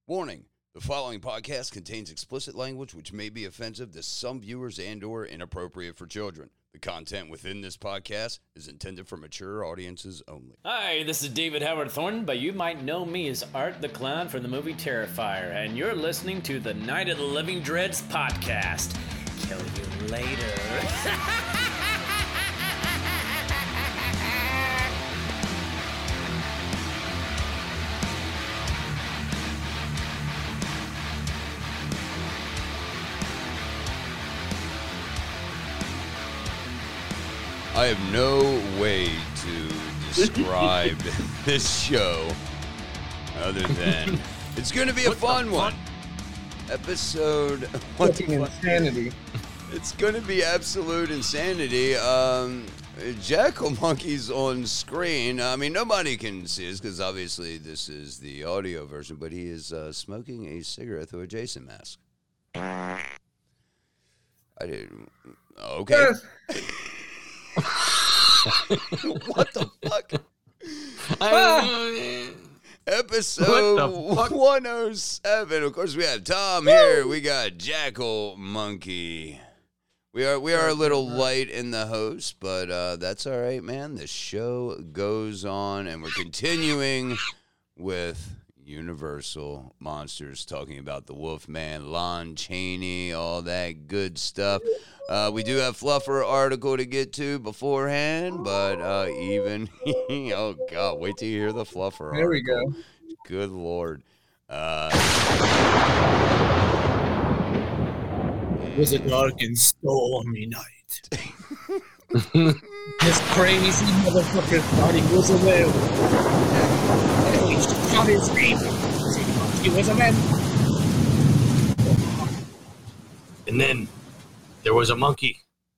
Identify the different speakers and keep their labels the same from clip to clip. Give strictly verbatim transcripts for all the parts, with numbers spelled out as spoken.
Speaker 1: Warning, the following podcast contains explicit language which may be offensive to some viewers and or inappropriate for children. The content within this podcast is intended for mature audiences only.
Speaker 2: Hi, this is David Howard Thornton, but you might know me as Art the Clown from the movie Terrifier, and you're listening to the Night of the Living Dreads podcast. Kill you later.
Speaker 1: I have no way to describe this show other than it's going to be a fun one. Episode what the fuck?
Speaker 3: Insanity.
Speaker 1: It's going to be absolute insanity. Um, Jackal Monkey's on screen. I mean, nobody can see this because obviously this is the audio version, but he is uh, smoking a cigarette through a Jason mask. I didn't. Okay. What the fuck?
Speaker 3: Ah.
Speaker 1: Episode one oh seven. Of course, we had Tom here. We got Jackal Monkey. We are we are a little light in the host, but uh, that's all right, man. The show goes on, and we're continuing with Universal Monsters, talking about the Wolfman, Lon Chaney, all that good stuff. Uh, we do have Fluffer article to get to beforehand, but uh, even oh god, wait till you hear the Fluffer.
Speaker 3: There
Speaker 1: article.
Speaker 3: we go.
Speaker 1: Good lord. Uh,
Speaker 3: It was a dark and stormy night. This crazy motherfucker thought he was a werewolf. He shot his name. He was a man.
Speaker 4: And then there was a monkey.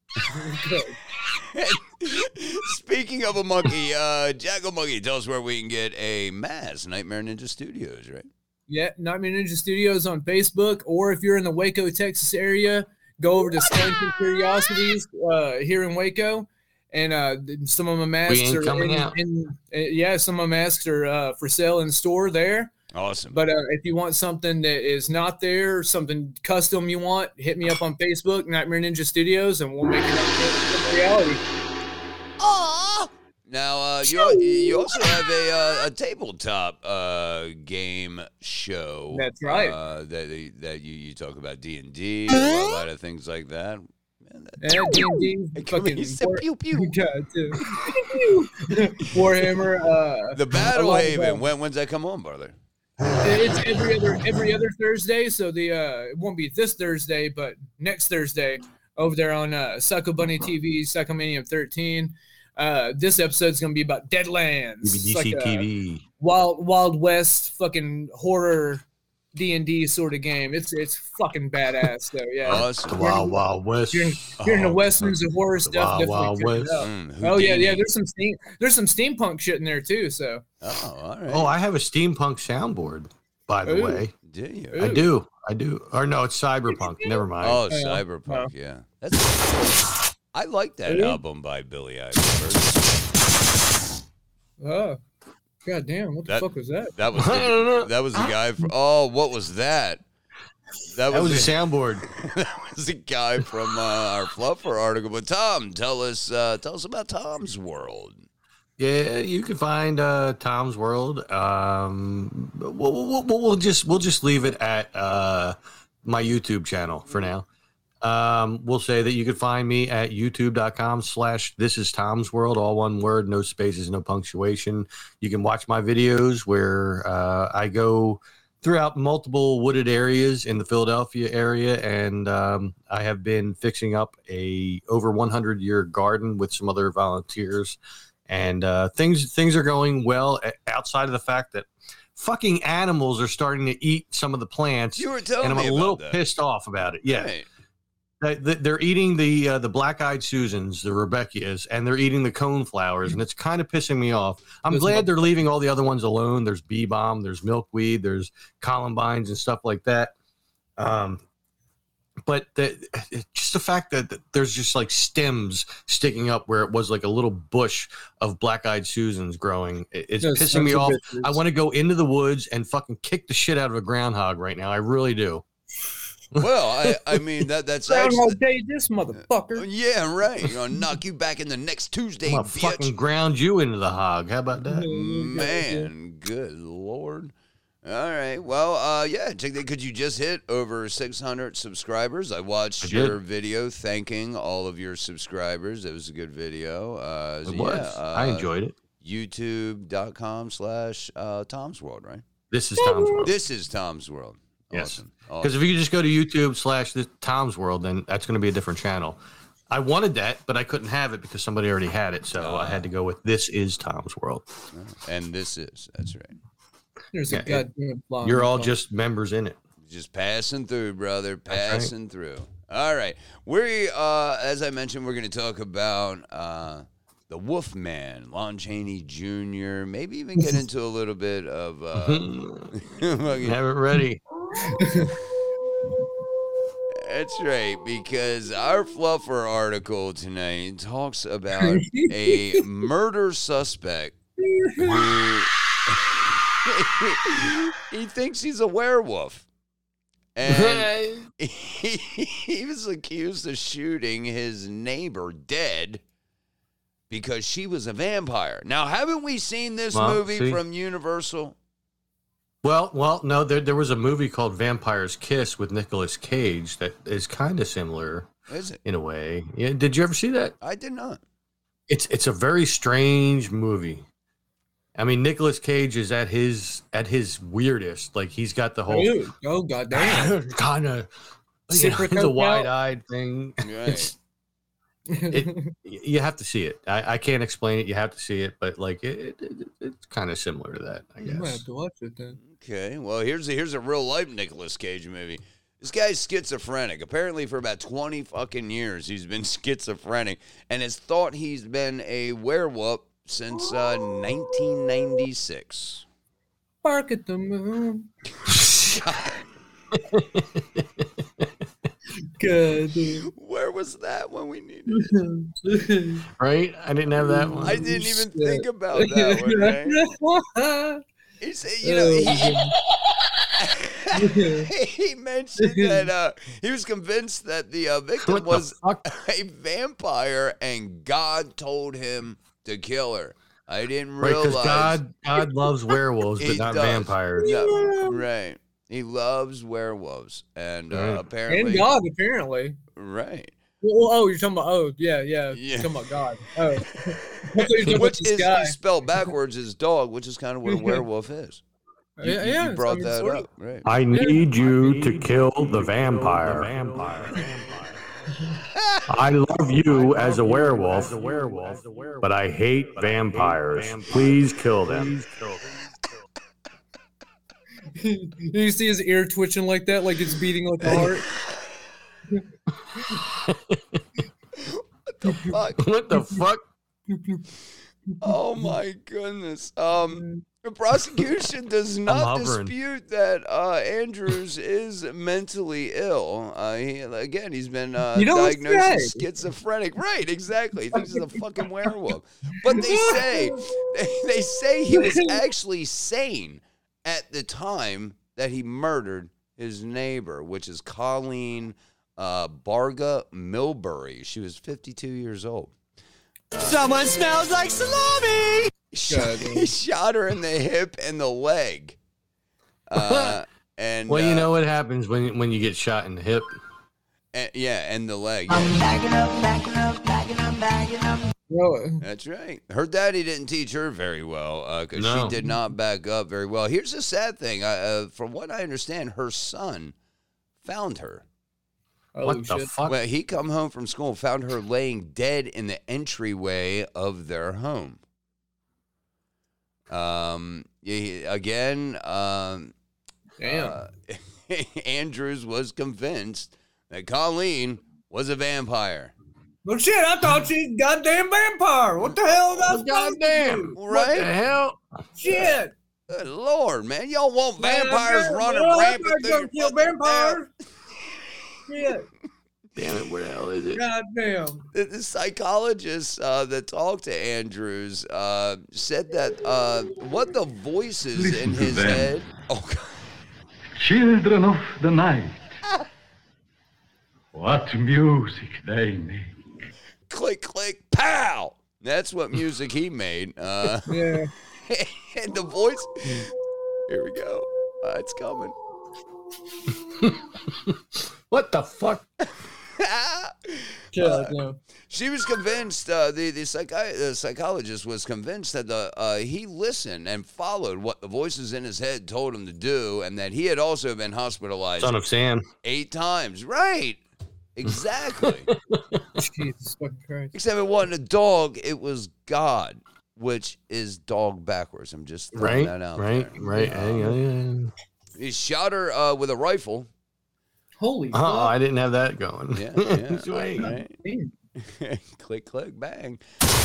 Speaker 1: Speaking of a monkey, uh, Jackal Monkey, tell us where we can get a mask. Nightmare Ninja Studios, right?
Speaker 3: Yeah, Nightmare Ninja Studios on Facebook, or if you're in the Waco, Texas area, go over to Stoneford Curiosities uh, here in Waco, and uh, some of my masks
Speaker 4: We ain't
Speaker 3: are
Speaker 4: coming
Speaker 3: in,
Speaker 4: out.
Speaker 3: in, uh, yeah, some of my masks are uh, for sale in store there.
Speaker 1: Awesome.
Speaker 3: But uh, if you want something that is not there, something custom you want, hit me up on Facebook, Nightmare Ninja Studios, and we'll make it a reality.
Speaker 1: Aww. Now, uh, you you also have a uh, a tabletop uh, game show.
Speaker 3: That's right.
Speaker 1: Uh, that that you, you talk about D and D, a lot of things like that. Man, that
Speaker 3: Yeah, D and D,
Speaker 1: Hey, come
Speaker 3: fucking
Speaker 1: here, he said
Speaker 3: War-
Speaker 1: pew pew.
Speaker 3: Yeah, too. Warhammer. Uh,
Speaker 1: The Battle
Speaker 3: a lot of,
Speaker 1: Haven.
Speaker 3: uh,
Speaker 1: When when's that come on, brother?
Speaker 3: It's every other every other Thursday, so the uh, it won't be this Thursday, but next Thursday over there on uh, Psycho Bunny T V, Psychomanium thirteen. Uh, this episode's gonna be about Deadlands. It's
Speaker 4: D C
Speaker 3: like a
Speaker 4: T V.
Speaker 3: Wild Wild West fucking horror D and D sort of game. It's it's fucking badass though. Yeah.
Speaker 1: Awesome.
Speaker 4: The Wild Wild West.
Speaker 3: If you're, if you're in the
Speaker 4: Oh,
Speaker 3: westerns and horror
Speaker 4: the
Speaker 3: stuff,
Speaker 4: Wild Wild
Speaker 3: definitely check
Speaker 4: West.
Speaker 3: it out.
Speaker 1: Mm,
Speaker 3: Oh yeah, yeah.
Speaker 1: Houdini.
Speaker 3: There's some steam. There's some steampunk shit in there too. So
Speaker 1: Oh, all right.
Speaker 4: Oh, I have a steampunk soundboard, by the
Speaker 3: Ooh.
Speaker 4: way.
Speaker 1: do you?
Speaker 3: Ooh.
Speaker 4: I do. I do. Or no, it's cyberpunk. Never mind.
Speaker 1: Oh,
Speaker 3: Yeah.
Speaker 1: Cyberpunk.
Speaker 3: Oh.
Speaker 1: Yeah, that's. I like that
Speaker 3: Ooh.
Speaker 1: album by Billy Idol.
Speaker 3: oh, god damn, what the
Speaker 1: That-
Speaker 3: fuck was that?
Speaker 1: That was
Speaker 4: I don't know.
Speaker 1: the, that was the guy from. Oh, what was that? That
Speaker 4: That was
Speaker 1: the-
Speaker 4: a soundboard.
Speaker 1: that was the guy from uh, our Fluffer article. But Tom, tell us, uh, tell us about Tom's World.
Speaker 4: Yeah, you can find uh, Tom's World. Um, we'll, we'll, we'll, we'll just we'll just leave it at uh, my YouTube channel for now. Um, we'll say that you can find me at youtube.com slash this is Tom's World, all one word, no spaces, no punctuation. You can watch my videos where uh, I go throughout multiple wooded areas in the Philadelphia area, and um, I have been fixing up a over one hundred year garden with some other volunteers. And uh, things things are going well outside of the fact that fucking animals are starting to eat some of the plants.
Speaker 1: You were telling
Speaker 4: and I'm
Speaker 1: me
Speaker 4: a
Speaker 1: about
Speaker 4: little
Speaker 1: that.
Speaker 4: pissed off about it. Yeah,
Speaker 1: Right.
Speaker 4: They- they- they're eating the uh, the black-eyed Susans, the Rebecca's, and they're eating the cone flowers, and it's kind of pissing me off. I'm
Speaker 3: Those
Speaker 4: glad
Speaker 3: mo-
Speaker 4: they're leaving all the other ones alone. There's bee balm, there's milkweed, there's columbines and stuff like that. Um, but the, just the fact that there's just like stems sticking up where it was like a little bush of black-eyed Susans growing, it's
Speaker 3: Those
Speaker 4: pissing me
Speaker 3: sons of
Speaker 4: off.
Speaker 3: bitches.
Speaker 4: I want to go into the woods and fucking kick the shit out of a groundhog right now. I really do.
Speaker 1: Well, I, I mean that that's
Speaker 3: Groundhog
Speaker 1: actually,
Speaker 3: Day, this motherfucker.
Speaker 1: yeah, right. You're gonna knock you back in the next Tuesday,
Speaker 4: I'm gonna
Speaker 1: bitch.
Speaker 4: fucking ground you into the hog. How about that?
Speaker 1: Man, good lord. All right. Well, uh, yeah. Check that. Could you just hit over six hundred subscribers? I watched
Speaker 4: I did.
Speaker 1: your video thanking all of your subscribers. It was a good video. Uh,
Speaker 4: It
Speaker 1: yeah,
Speaker 4: was.
Speaker 1: uh,
Speaker 4: I enjoyed it.
Speaker 1: YouTube.com slash uh, Tom's World, right?
Speaker 4: This is Tom's World.
Speaker 1: This is Tom's World.
Speaker 4: Yes.
Speaker 1: Awesome.
Speaker 4: Because
Speaker 1: Awesome.
Speaker 4: if you just go to YouTube slash this Tom's World, then that's going to be a different channel. I wanted that, but I couldn't have it because somebody already had it. So I had to go with This is Tom's World.
Speaker 1: And this is. That's right.
Speaker 3: There's a
Speaker 4: Yeah, it-
Speaker 3: goddamn fly.
Speaker 4: You're all just members in it.
Speaker 1: Just passing through, brother.
Speaker 4: That's right.
Speaker 1: Passing through. All right. We, uh, as I mentioned, we're going to talk about uh, the Wolfman, Lon Chaney Junior Maybe even get into a little bit of. Uh, fucking-
Speaker 4: Have it ready.
Speaker 1: That's right, because our fluffer article tonight talks about a murder suspect who he thinks he's a werewolf. And he, he was accused of shooting his neighbor dead because she was a vampire. Now, haven't we seen this
Speaker 4: Well,
Speaker 1: movie
Speaker 4: see.
Speaker 1: from Universal?
Speaker 4: Well, well, no, there there was a movie called Vampire's Kiss with Nicolas Cage that is kind of similar
Speaker 1: Is it?
Speaker 4: in a way. Yeah, did you ever see that?
Speaker 1: I did not.
Speaker 4: It's it's a very strange movie. I mean, Nicolas Cage is at his at his weirdest. Like he's got the whole
Speaker 3: Dude, oh goddamn.
Speaker 4: kind of you
Speaker 3: Sip
Speaker 4: know,
Speaker 3: her
Speaker 4: the
Speaker 3: Coke out.
Speaker 4: wide-eyed thing.
Speaker 1: Right.
Speaker 4: It's, it, you have to see it. I, I can't explain it. You have to see it, but like it, it, it it's kind of similar to that, I
Speaker 3: You might
Speaker 4: guess.
Speaker 3: have to watch it then.
Speaker 1: Okay, well, here's a, here's a real life Nicolas Cage movie. This guy's schizophrenic. Apparently, for about twenty fucking years, he's been schizophrenic and has thought he's been a werewolf since uh, nineteen ninety-six.
Speaker 3: Bark at the moon. God damn.
Speaker 1: Where was that when we needed it?
Speaker 4: Right? I didn't have that one.
Speaker 1: I didn't even think about that one, right? He said, you know, he, he mentioned that uh, he was convinced that the uh, victim
Speaker 4: What the
Speaker 1: was
Speaker 4: fuck?
Speaker 1: a vampire and God told him to kill her. I didn't
Speaker 4: Right,
Speaker 1: realize.
Speaker 4: because God God loves werewolves, but
Speaker 1: He
Speaker 4: not
Speaker 1: does.
Speaker 4: vampires.
Speaker 1: No, right. He loves werewolves. And uh,
Speaker 4: Right.
Speaker 1: apparently.
Speaker 3: And God, apparently.
Speaker 1: Right.
Speaker 3: Well, oh, you're talking about, oh, yeah, yeah.
Speaker 1: Yeah.
Speaker 3: You're talking about God. Oh. I thought you were talking about
Speaker 1: Which
Speaker 3: this
Speaker 1: is
Speaker 3: guy.
Speaker 1: spelled backwards as dog, which is kind of what a werewolf is. You,
Speaker 3: Yeah,
Speaker 1: you-
Speaker 3: yeah,
Speaker 1: you brought
Speaker 3: I mean,
Speaker 1: that
Speaker 3: sort
Speaker 1: up.
Speaker 3: of.
Speaker 1: Right.
Speaker 4: I need you to kill the vampire. I love you as a werewolf, but I hate vampires. Please kill them.
Speaker 3: You see his ear twitching like that, like it's beating like a heart.
Speaker 1: Fuck.
Speaker 4: What the fuck?
Speaker 1: Oh my goodness. Um, the prosecution does not
Speaker 4: hovering.
Speaker 1: dispute that uh, Andrews is mentally ill. Uh, he, again, he's been uh,
Speaker 3: You know what's
Speaker 1: diagnosed
Speaker 3: right?
Speaker 1: as schizophrenic. Right, exactly. He thinks he's a fucking werewolf. But they say they say he was actually sane at the time that he murdered his neighbor, which is Colleen uh, Barga Milbury. She was fifty-two years old.
Speaker 5: Someone smells like salami!
Speaker 1: Shot, he shot her in the hip and the leg. Uh, and
Speaker 4: Well, you
Speaker 1: uh,
Speaker 4: know what happens when when you get shot in the hip.
Speaker 1: and- yeah, and the leg.
Speaker 5: I'm backing up, backing up, backing up, backing up.
Speaker 3: Well,
Speaker 1: That's right. Her daddy didn't teach her very well because
Speaker 4: No.
Speaker 1: she did not back up very well. Here's the sad thing. I, uh, from what I understand, her son found her.
Speaker 3: holy
Speaker 4: What the
Speaker 3: shit.
Speaker 4: fuck?
Speaker 1: Well, he come home from school and found her laying dead in the entryway of their home. Um, he- again, um,
Speaker 3: Damn.
Speaker 1: uh, Andrews was convinced that Colleen was a vampire.
Speaker 3: Well, shit, I thought she's a goddamn vampire. What the hell is that supposed to
Speaker 4: Goddamn.
Speaker 3: do?
Speaker 4: What the
Speaker 1: Right?
Speaker 4: hell?
Speaker 3: Shit.
Speaker 1: Good Lord, man. Y'all want vampires
Speaker 3: Man,
Speaker 1: running
Speaker 3: well,
Speaker 1: rampant
Speaker 3: vampires
Speaker 1: through
Speaker 3: don't
Speaker 1: your
Speaker 3: kill
Speaker 1: fucking town.
Speaker 3: vampires. shit.
Speaker 4: Damn it, where the hell is it?
Speaker 3: God damn.
Speaker 1: The, the psychologist uh, that talked to Andrews uh, said that uh, what the voices
Speaker 6: Listen
Speaker 1: in
Speaker 6: to
Speaker 1: his
Speaker 6: them.
Speaker 1: head. Oh, God.
Speaker 6: Children of the night. What music they make.
Speaker 1: Click, click, pow. That's what music he made. Uh,
Speaker 3: Yeah.
Speaker 1: and the voice. Here we go. Uh, it's coming.
Speaker 4: What the fuck?
Speaker 3: God damn.
Speaker 1: She was convinced. Uh, the the, psychi- the psychologist was convinced that the uh, he listened and followed what the voices in his head told him to do, and that he had also been hospitalized
Speaker 4: Son of Sam.
Speaker 1: eight times. Right. Exactly.
Speaker 3: Jesus fucking Christ.
Speaker 1: Except it wasn't a dog; it was God, which is dog backwards. I'm just throwing
Speaker 4: Right,
Speaker 1: that out
Speaker 4: right,
Speaker 1: there.
Speaker 4: right.
Speaker 1: Um, He shot her uh, with a rifle.
Speaker 3: Holy
Speaker 4: Oh,
Speaker 3: fuck.
Speaker 4: I didn't have that going.
Speaker 1: Yeah, yeah.
Speaker 4: Sweet.
Speaker 1: Right.
Speaker 3: Damn.
Speaker 1: Click, click, bang.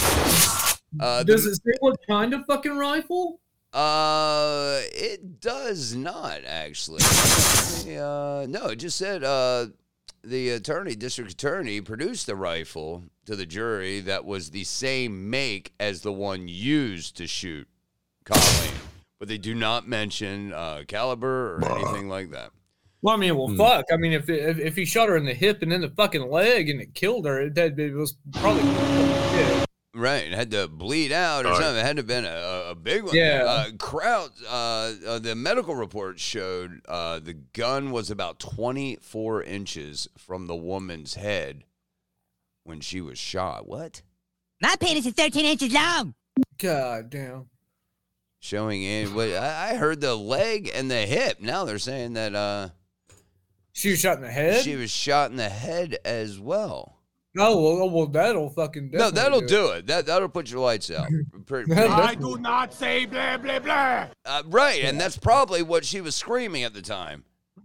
Speaker 1: Uh,
Speaker 3: Does
Speaker 1: the-
Speaker 3: it say what kind of fucking rifle?
Speaker 1: Uh, it does not actually. uh, no, it just said uh, the attorney, district attorney, produced a rifle to the jury that was the same make as the one used to shoot Colleen, but they do not mention uh, caliber or anything like that.
Speaker 3: Well, I mean, well, fuck. I mean, if, if if he shot her in the hip and then the fucking leg and it killed her, it, that it was probably yeah.
Speaker 1: Right, it had to bleed out or
Speaker 4: Right.
Speaker 1: something. It had to have been a, a big one.
Speaker 3: Yeah.
Speaker 1: Uh, crowd. Uh, uh, the medical report showed uh, the gun was about twenty-four inches from the woman's head when she was shot. What?
Speaker 5: My penis is thirteen inches long.
Speaker 3: God damn.
Speaker 1: Showing in. What I, I heard the leg and the hip. Now they're saying that uh,
Speaker 3: She was shot in the head?
Speaker 1: she was shot in the head as well.
Speaker 3: Oh, well, well, that'll fucking
Speaker 1: No,
Speaker 3: definitely
Speaker 1: that'll
Speaker 3: do it.
Speaker 1: do it. That that'll put your lights out. Pretty-
Speaker 3: That-
Speaker 1: pretty-
Speaker 3: I
Speaker 7: do not say blah, blah, blah.
Speaker 1: uh, right, and that's probably what she was screaming at the time.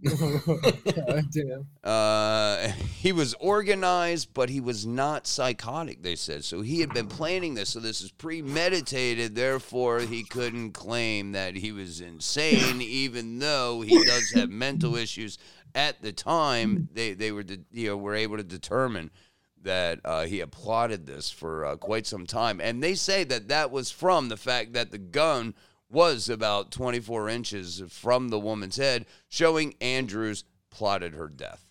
Speaker 3: God damn.
Speaker 1: Uh, he was organized, but he was not psychotic, they said. So he had been planning this. So this is premeditated. Therefore, he couldn't claim that he was insane, even though he does have mental issues. At the time, they, they were, de- you know, were able to determine that uh, he had plotted this for uh, quite some time. And they say that that was from the fact that the gun was about twenty-four inches from the woman's head, showing Andrews plotted her death.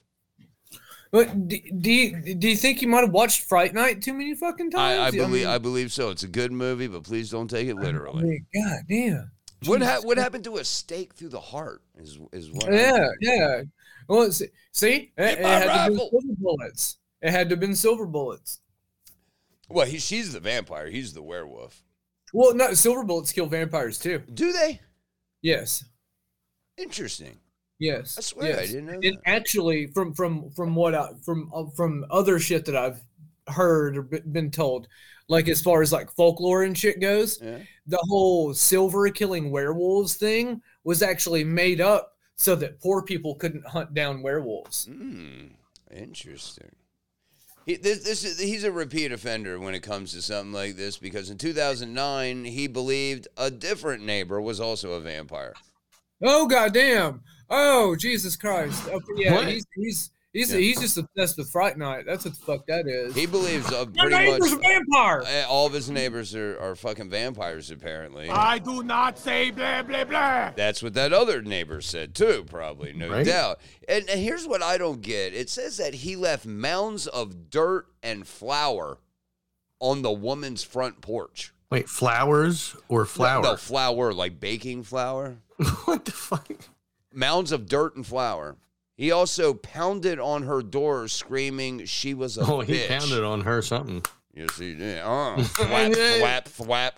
Speaker 3: But do, do, you, do you think you might have watched Fright Night too many fucking times?
Speaker 1: I, I believe
Speaker 3: mean,
Speaker 1: I believe so. It's a good movie, but please don't take it
Speaker 3: I
Speaker 1: literally.
Speaker 3: mean, God damn.
Speaker 1: What ha-
Speaker 3: Jesus
Speaker 1: what
Speaker 3: Christ.
Speaker 1: happened to a stake through the heart? Is is what? I-
Speaker 3: Yeah, yeah. Well, see, see? It, it
Speaker 1: my
Speaker 3: had to
Speaker 1: rifle.
Speaker 3: be silver bullets. It had to have been silver bullets.
Speaker 1: Well, he, she's the vampire. He's the werewolf.
Speaker 3: Well, no, silver bullets kill vampires too.
Speaker 1: Do they?
Speaker 3: Yes.
Speaker 1: Interesting.
Speaker 3: Yes.
Speaker 1: I swear I
Speaker 3: yes.
Speaker 1: didn't know
Speaker 3: And
Speaker 1: that.
Speaker 3: actually, from from from what I, from uh, from other shit that I've heard or be- been told, like as far as like folklore and shit goes,
Speaker 1: Yeah.
Speaker 3: the whole silver killing werewolves thing was actually made up so that poor people couldn't hunt down werewolves.
Speaker 1: Hmm. Interesting. He, this, this is, he's a repeat offender when it comes to something like this because in two thousand nine he believed a different neighbor was also a vampire.
Speaker 3: Oh goddamn! Oh Jesus Christ! Okay, yeah,
Speaker 4: What?
Speaker 3: he's he's he's
Speaker 1: Yeah.
Speaker 3: he's just obsessed with Fright Night. That's what the fuck that is.
Speaker 1: He believes uh,
Speaker 3: Your
Speaker 1: pretty
Speaker 3: neighbor's
Speaker 1: much
Speaker 3: a vampire.
Speaker 1: uh, all of his neighbors are, are fucking vampires. Apparently,
Speaker 7: I do not say blah, blah, blah.
Speaker 1: that's what that other neighbor said too. Probably, no
Speaker 4: Right.
Speaker 1: doubt. And, and here's what I don't get: it says that he left mounds of dirt and flour on the woman's front porch.
Speaker 4: Wait, flowers or flour?
Speaker 1: No, no, flour, like baking flour.
Speaker 4: What the fuck?
Speaker 1: Mounds of dirt and flour. He also pounded on her door, screaming she was a
Speaker 4: Oh,
Speaker 1: bitch.
Speaker 4: he pounded on her something.
Speaker 1: Yes, he did. Uh, thwap, thwap, thwap.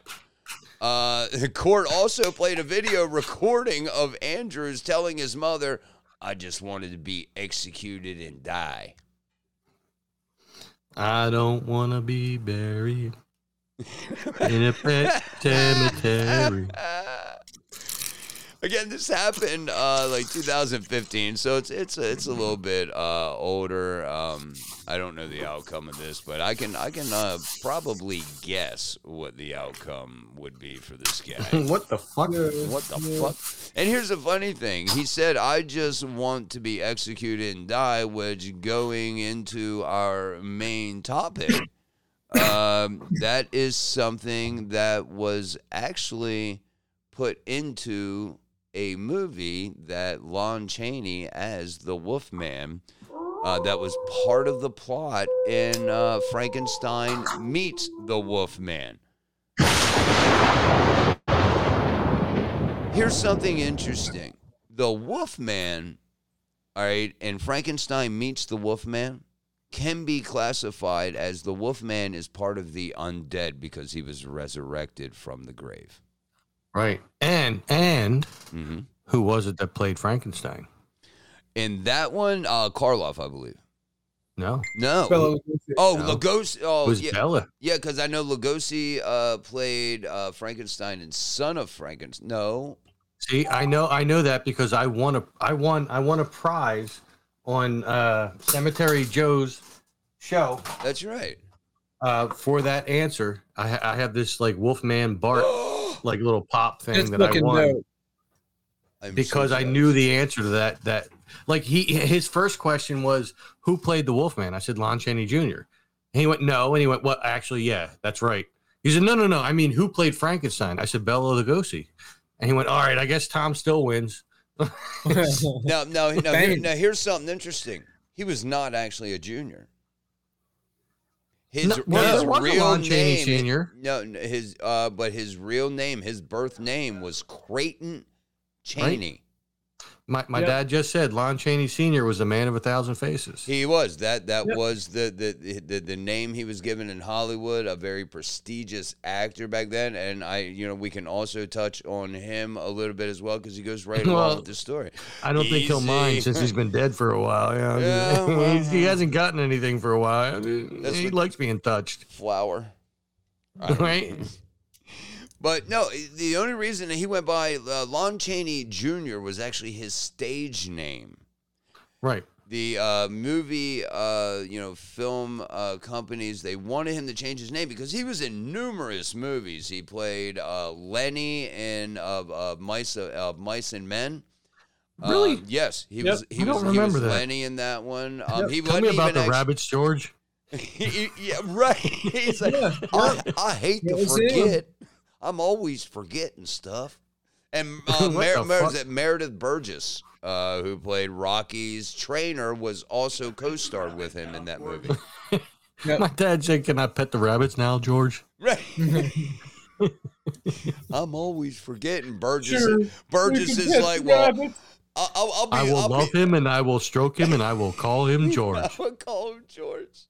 Speaker 1: Uh, the court also played a video recording of Andrews telling his mother, "I just wanted to be executed and die."
Speaker 4: I don't want to be buried in a pet cemetery.
Speaker 1: Again, this happened uh, like two thousand fifteen, so it's it's a, it's a little bit uh, older. Um, I don't know the outcome of this, but I can I can uh, probably guess what the outcome would be for this guy.
Speaker 4: What the fuck?
Speaker 1: What the fuck? And here's the funny thing. He said, I just want to be executed and die, which going into our main topic, um, that is something that was actually put into a movie that Lon Chaney as the Wolfman, uh, that was part of the plot in uh, Frankenstein Meets the Wolfman. Here's something interesting. The Wolfman, all right, and Frankenstein Meets the Wolfman can be classified as the Wolfman is part of the undead because he was resurrected from the grave.
Speaker 4: Right. And, and
Speaker 1: Mm-hmm.
Speaker 4: who was it that played Frankenstein?
Speaker 1: In that one, uh, Karloff, I believe.
Speaker 4: No.
Speaker 1: No.
Speaker 3: Bela
Speaker 1: Oh,
Speaker 4: No.
Speaker 1: Lugosi. Oh,
Speaker 4: It was
Speaker 1: yeah.
Speaker 4: Bella.
Speaker 1: Yeah, because I know Lugosi uh, played uh, Frankenstein and Son of Frankenstein. No.
Speaker 4: See, I know, I know that because I won a, I won, I won a prize on uh, Cemetery Joe's show
Speaker 1: That's right.
Speaker 4: uh, for that answer. I, ha- I have this like Wolfman Bart like little pop thing
Speaker 3: That's
Speaker 4: that I
Speaker 3: fucking
Speaker 4: won
Speaker 3: dope.
Speaker 1: I'm
Speaker 4: because
Speaker 1: so
Speaker 4: I
Speaker 1: jealous.
Speaker 4: knew the answer to that. That like he his first question was who played the Wolfman. I said Lon Chaney Junior And he went no, and he went well actually yeah that's right. He said no no no I mean who played Frankenstein. I said Bela Lugosi, and he went all right I guess Tom still wins.
Speaker 1: No, no, no. Here,
Speaker 3: Bang.
Speaker 1: now here's something interesting. He was not actually a junior. His,
Speaker 4: No, well,
Speaker 1: his
Speaker 4: there was a
Speaker 1: real
Speaker 4: Lon Chaney
Speaker 1: name,
Speaker 4: Senior.
Speaker 1: No, no, his uh, but his real name, his birth name was Creighton Chaney.
Speaker 4: My my
Speaker 3: Yep.
Speaker 4: dad just said Lon Chaney Senior was a man of a thousand faces.
Speaker 1: He was that. That
Speaker 3: Yep.
Speaker 1: was the, the the the name he was given in Hollywood. A very prestigious actor back then, and I, you know, we can also touch on him a little bit as well because he goes right along
Speaker 4: Well,
Speaker 1: with the story.
Speaker 4: I don't think he'll
Speaker 1: Easy.
Speaker 4: mind since he's been dead for a while. Yeah,
Speaker 1: Yeah, well,
Speaker 4: He's- he hasn't gotten anything for a while.
Speaker 1: That's
Speaker 4: He
Speaker 1: what-
Speaker 4: likes being touched,
Speaker 1: Flower.
Speaker 4: right?
Speaker 1: But no, the only reason he went by uh, Lon Chaney Junior was actually his stage name.
Speaker 4: Right.
Speaker 1: The uh, movie, uh, you know, film uh, companies, they wanted him to change his name because he was in numerous movies. He played uh, Lenny in uh, uh, Mice, uh, Mice and Men.
Speaker 4: Really?
Speaker 1: Uh, yes, he
Speaker 3: Yep.
Speaker 1: was. He
Speaker 4: I don't
Speaker 1: was. He was
Speaker 4: remember that.
Speaker 1: Lenny in that one. Um, he
Speaker 4: Tell
Speaker 1: wasn't
Speaker 4: me about
Speaker 1: even
Speaker 4: the
Speaker 1: actu-
Speaker 4: rabbits, George.
Speaker 1: He- yeah, right. He's like,
Speaker 3: Yeah,
Speaker 1: I, I hate
Speaker 3: It
Speaker 1: to
Speaker 3: was him.
Speaker 1: forget. I'm always forgetting stuff. And uh,
Speaker 4: What
Speaker 1: Mer-
Speaker 4: the
Speaker 1: Mer-
Speaker 4: fuck?
Speaker 1: is it Meredith Burgess, uh, who played Rocky's trainer, was also co-starred with him in that movie.
Speaker 3: Yep.
Speaker 4: My dad said, "Can I pet the rabbits now, George?"
Speaker 1: Right. I'm always forgetting. Burgess.
Speaker 3: Sure.
Speaker 1: Burgess
Speaker 3: We can
Speaker 1: is
Speaker 3: pet
Speaker 1: like,
Speaker 3: the
Speaker 1: well,
Speaker 3: rabbits.
Speaker 1: I'll, I'll, I'll be.
Speaker 4: I will
Speaker 1: I'll
Speaker 4: love
Speaker 1: be,
Speaker 4: him and I will stroke him and I will call him George.
Speaker 1: I would call him George.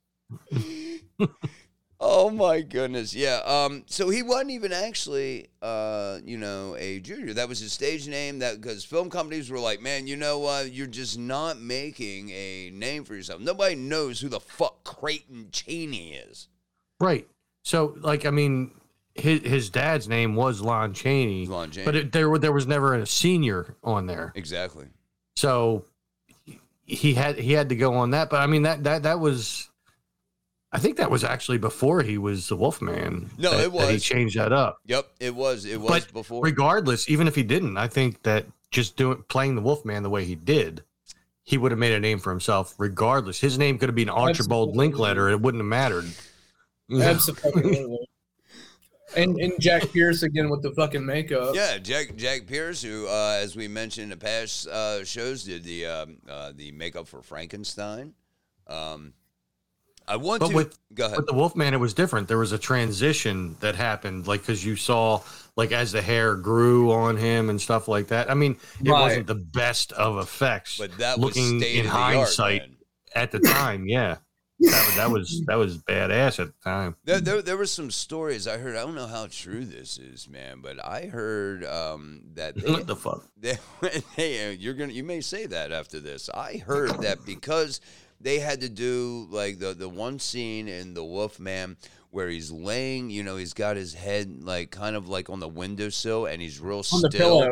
Speaker 1: Oh my goodness, yeah. Um, so he wasn't even actually, uh, you know, a junior. That was his stage name. That because film companies were like, man, you know what? You're just not making a name for yourself. Nobody knows who the fuck Creighton Chaney is.
Speaker 4: Right. So, like, I mean, his his dad's name was Lon Chaney,
Speaker 1: Lon Chaney.
Speaker 4: but it, there were- there was never a senior on there.
Speaker 1: Exactly.
Speaker 4: So he had he had to go on that. But I mean that that that was, I think that was actually before he was the Wolfman.
Speaker 1: No,
Speaker 4: that-
Speaker 1: it
Speaker 4: that he
Speaker 1: was.
Speaker 4: changed that up.
Speaker 1: Yep, it was. It was
Speaker 4: But
Speaker 1: before.
Speaker 4: regardless, even if he didn't, I think that just doing playing the Wolfman the way he did, he would have made a name for himself. Regardless, his name could have been Archibald
Speaker 3: Absolutely.
Speaker 4: Linkletter. It wouldn't have mattered. You know?
Speaker 3: Absolutely. And and Jack Pierce again with the fucking makeup.
Speaker 1: Yeah, Jack Jack Pierce, who, uh, as we mentioned in the past uh, shows, did the um, uh, the makeup for Frankenstein. Um, I want
Speaker 4: But
Speaker 1: to
Speaker 4: with
Speaker 1: go ahead.
Speaker 4: with the Wolfman, it was different. There was a transition that happened, like because you saw, like as the hair grew on him and stuff like that. I mean, it
Speaker 3: Right.
Speaker 4: wasn't the best of effects,
Speaker 1: But that was
Speaker 4: looking
Speaker 1: state
Speaker 4: in
Speaker 1: of the art,
Speaker 4: hindsight
Speaker 1: man.
Speaker 4: at the time. Yeah, that, was- that was that was badass at the time.
Speaker 1: There, there, there were some stories I heard. I don't know how true this is, man, but I heard um, that they,
Speaker 4: What the fuck?
Speaker 1: they, hey, you're gonna, you may say that after this. I heard that because they had to do like the the one scene in The Wolfman where he's laying, you know, he's got his head like kind of like on the windowsill and he's real
Speaker 3: On
Speaker 1: still.
Speaker 3: the pillow.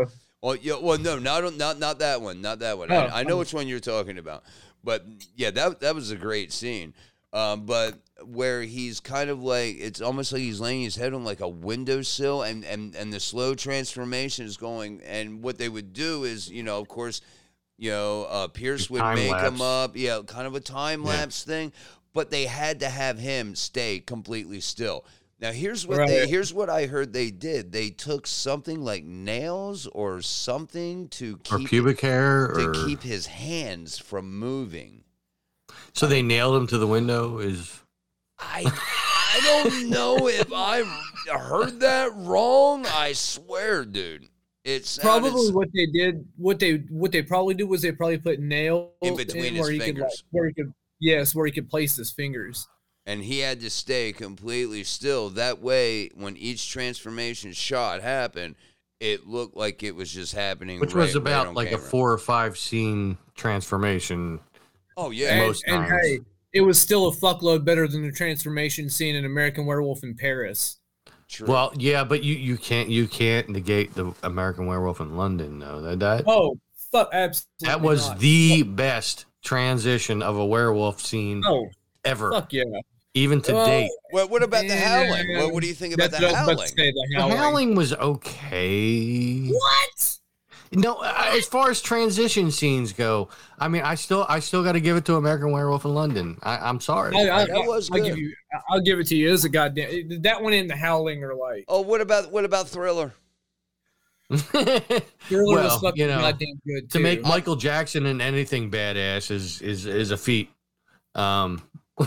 Speaker 1: Well, yeah, well, no, not not not that one, not that one.
Speaker 3: Oh,
Speaker 1: I, I know
Speaker 3: oh.
Speaker 1: which one you're talking about, but yeah, that that was a great scene. Um, but where he's kind of like, it's almost like he's laying his head on like a windowsill, and and and the slow transformation is going. And what they would do is, you know, of course, you know, uh, Pierce would
Speaker 4: Time
Speaker 1: make
Speaker 4: lapse.
Speaker 1: him up, yeah, kind of a time
Speaker 4: Yeah.
Speaker 1: lapse thing. But they had to have him stay completely still. Now here's what
Speaker 3: Right.
Speaker 1: they here's what I heard they did. They took something like nails or something to
Speaker 4: Or
Speaker 1: keep
Speaker 4: pubic hair,
Speaker 1: to
Speaker 4: or
Speaker 1: keep his hands from moving.
Speaker 4: so they nailed him to the window. Is
Speaker 1: I I don't know if I heard that wrong. I swear, dude. It's
Speaker 3: Probably what they did, what they what they probably did was they probably put nails
Speaker 1: In between his
Speaker 3: where he could, like,
Speaker 1: fingers.
Speaker 3: where he could, yes, where he could place his fingers.
Speaker 1: and he had to stay completely still. That way, when each transformation shot happened, it looked like it was just happening.
Speaker 4: which
Speaker 1: right,
Speaker 4: was
Speaker 1: right
Speaker 4: about
Speaker 1: on
Speaker 4: like
Speaker 1: camera.
Speaker 4: a four or five scene transformation.
Speaker 1: Oh yeah,
Speaker 3: And,
Speaker 4: most
Speaker 3: and
Speaker 4: times.
Speaker 3: hey, it was still a fuckload better than the transformation scene in American Werewolf in Paris.
Speaker 1: true.
Speaker 4: Well, yeah, but you, you can't you can't negate the American Werewolf in London. No, that that,
Speaker 3: Oh, fuck, absolutely.
Speaker 4: that was
Speaker 3: not.
Speaker 4: the best transition of a werewolf scene
Speaker 3: Oh,
Speaker 4: ever,
Speaker 3: fuck yeah.
Speaker 4: even to
Speaker 3: Well,
Speaker 4: date.
Speaker 1: What, what about the
Speaker 3: Yeah.
Speaker 1: howling? What, what do you think about
Speaker 3: That's
Speaker 1: the
Speaker 3: what I was about
Speaker 1: howling?
Speaker 3: to say, the
Speaker 4: The
Speaker 3: howling.
Speaker 4: howling was okay.
Speaker 3: What?
Speaker 4: No, uh, as far as transition scenes go, I mean, I still I still got to give it to American Werewolf in London. I, I'm sorry.
Speaker 3: I, I,
Speaker 1: That was
Speaker 3: I'll
Speaker 1: good.
Speaker 3: give you. I'll give it to you. It's a goddamn. That one and the howling are like.
Speaker 1: Oh, what about what about Thriller?
Speaker 3: Thriller
Speaker 4: Well,
Speaker 3: was fucking
Speaker 4: you know,
Speaker 3: goddamn good
Speaker 4: to
Speaker 3: too.
Speaker 4: make Michael Jackson in anything badass is is is a feat. Um,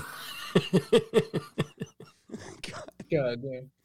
Speaker 3: goddamn.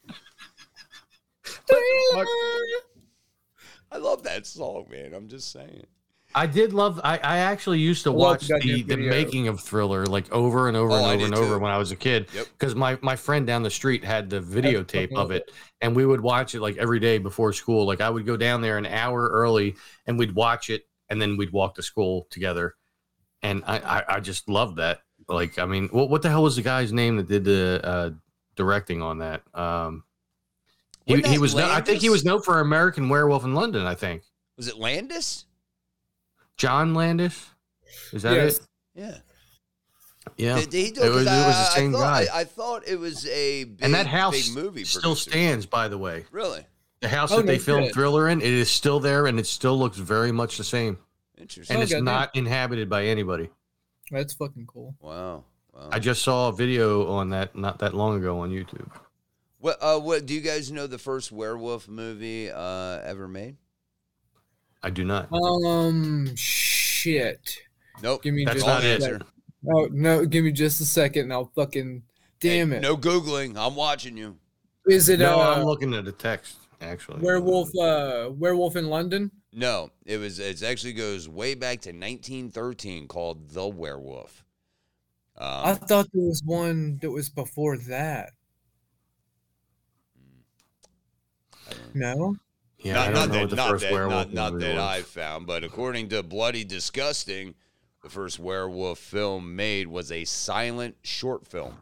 Speaker 1: I love that song, man. I'm just saying.
Speaker 4: I did love. I, I actually used to
Speaker 3: I love
Speaker 4: watch
Speaker 3: the
Speaker 4: the,
Speaker 3: goddamn
Speaker 4: the
Speaker 3: video.
Speaker 4: making of Thriller like over and over
Speaker 1: Oh,
Speaker 4: and
Speaker 1: I
Speaker 4: over
Speaker 1: did
Speaker 4: and over
Speaker 1: too.
Speaker 4: when I was a kid.
Speaker 1: Yep.
Speaker 4: Because my my friend down the street had the videotape
Speaker 3: fucking
Speaker 4: of
Speaker 3: love
Speaker 4: it, and we would watch it like every day before school. Like I would go down there an hour early, and we'd watch it, and then we'd walk to school together. And I I, I just loved that. Like I mean, what what the hell was the guy's name that did the uh, directing on that? Um, he,
Speaker 1: Wasn't
Speaker 4: he
Speaker 1: that
Speaker 4: was no, I think he
Speaker 1: Landis?
Speaker 4: was known for American Werewolf in London. I think
Speaker 1: Was it Landis?
Speaker 4: John Landis. Is that
Speaker 3: Yes.
Speaker 4: it?
Speaker 1: Yeah.
Speaker 4: Yeah.
Speaker 1: Did he do
Speaker 4: It was- it was the
Speaker 1: I- I
Speaker 4: same
Speaker 1: thought-
Speaker 4: guy.
Speaker 1: I, I thought it was a big,
Speaker 4: And that house
Speaker 1: big movie
Speaker 4: still
Speaker 1: producer.
Speaker 4: stands, by the way.
Speaker 1: Really
Speaker 4: The house
Speaker 3: Oh,
Speaker 4: that they
Speaker 3: no
Speaker 4: filmed
Speaker 3: shit.
Speaker 4: Thriller in, it is still there, and it still looks very much the same.
Speaker 1: interesting.
Speaker 4: And
Speaker 3: Oh,
Speaker 4: it's
Speaker 3: goddamn.
Speaker 4: not inhabited by anybody.
Speaker 3: That's fucking cool.
Speaker 1: Wow. Wow.
Speaker 4: I just saw a video on that not that long ago on YouTube.
Speaker 1: What? Uh, what? Do you guys know the first werewolf movie uh, ever made?
Speaker 4: I do not.
Speaker 3: Um, shit.
Speaker 1: Nope.
Speaker 3: Give me
Speaker 4: That's
Speaker 3: just
Speaker 1: Wrong
Speaker 4: not
Speaker 3: a
Speaker 4: it.
Speaker 1: answer.
Speaker 3: second. Oh no, give me just a second, and I'll fucking. Damn
Speaker 1: Hey,
Speaker 3: it.
Speaker 1: No googling. I'm watching you.
Speaker 3: Is it
Speaker 4: No,
Speaker 3: uh,
Speaker 4: I'm looking at the text actually.
Speaker 3: werewolf? Uh, werewolf in London.
Speaker 1: No, it was. It actually goes way back to nineteen thirteen, called The Werewolf.
Speaker 3: I
Speaker 1: Um,
Speaker 3: thought there was one that was before that. No.
Speaker 4: Yeah,
Speaker 1: not
Speaker 4: I
Speaker 1: not
Speaker 4: don't know
Speaker 1: that,
Speaker 4: what the
Speaker 1: not
Speaker 4: first
Speaker 1: that,
Speaker 4: werewolf
Speaker 1: not, not
Speaker 4: movie
Speaker 1: that
Speaker 4: was.
Speaker 1: I found, but according to Bloody Disgusting, the first werewolf film made was a silent short film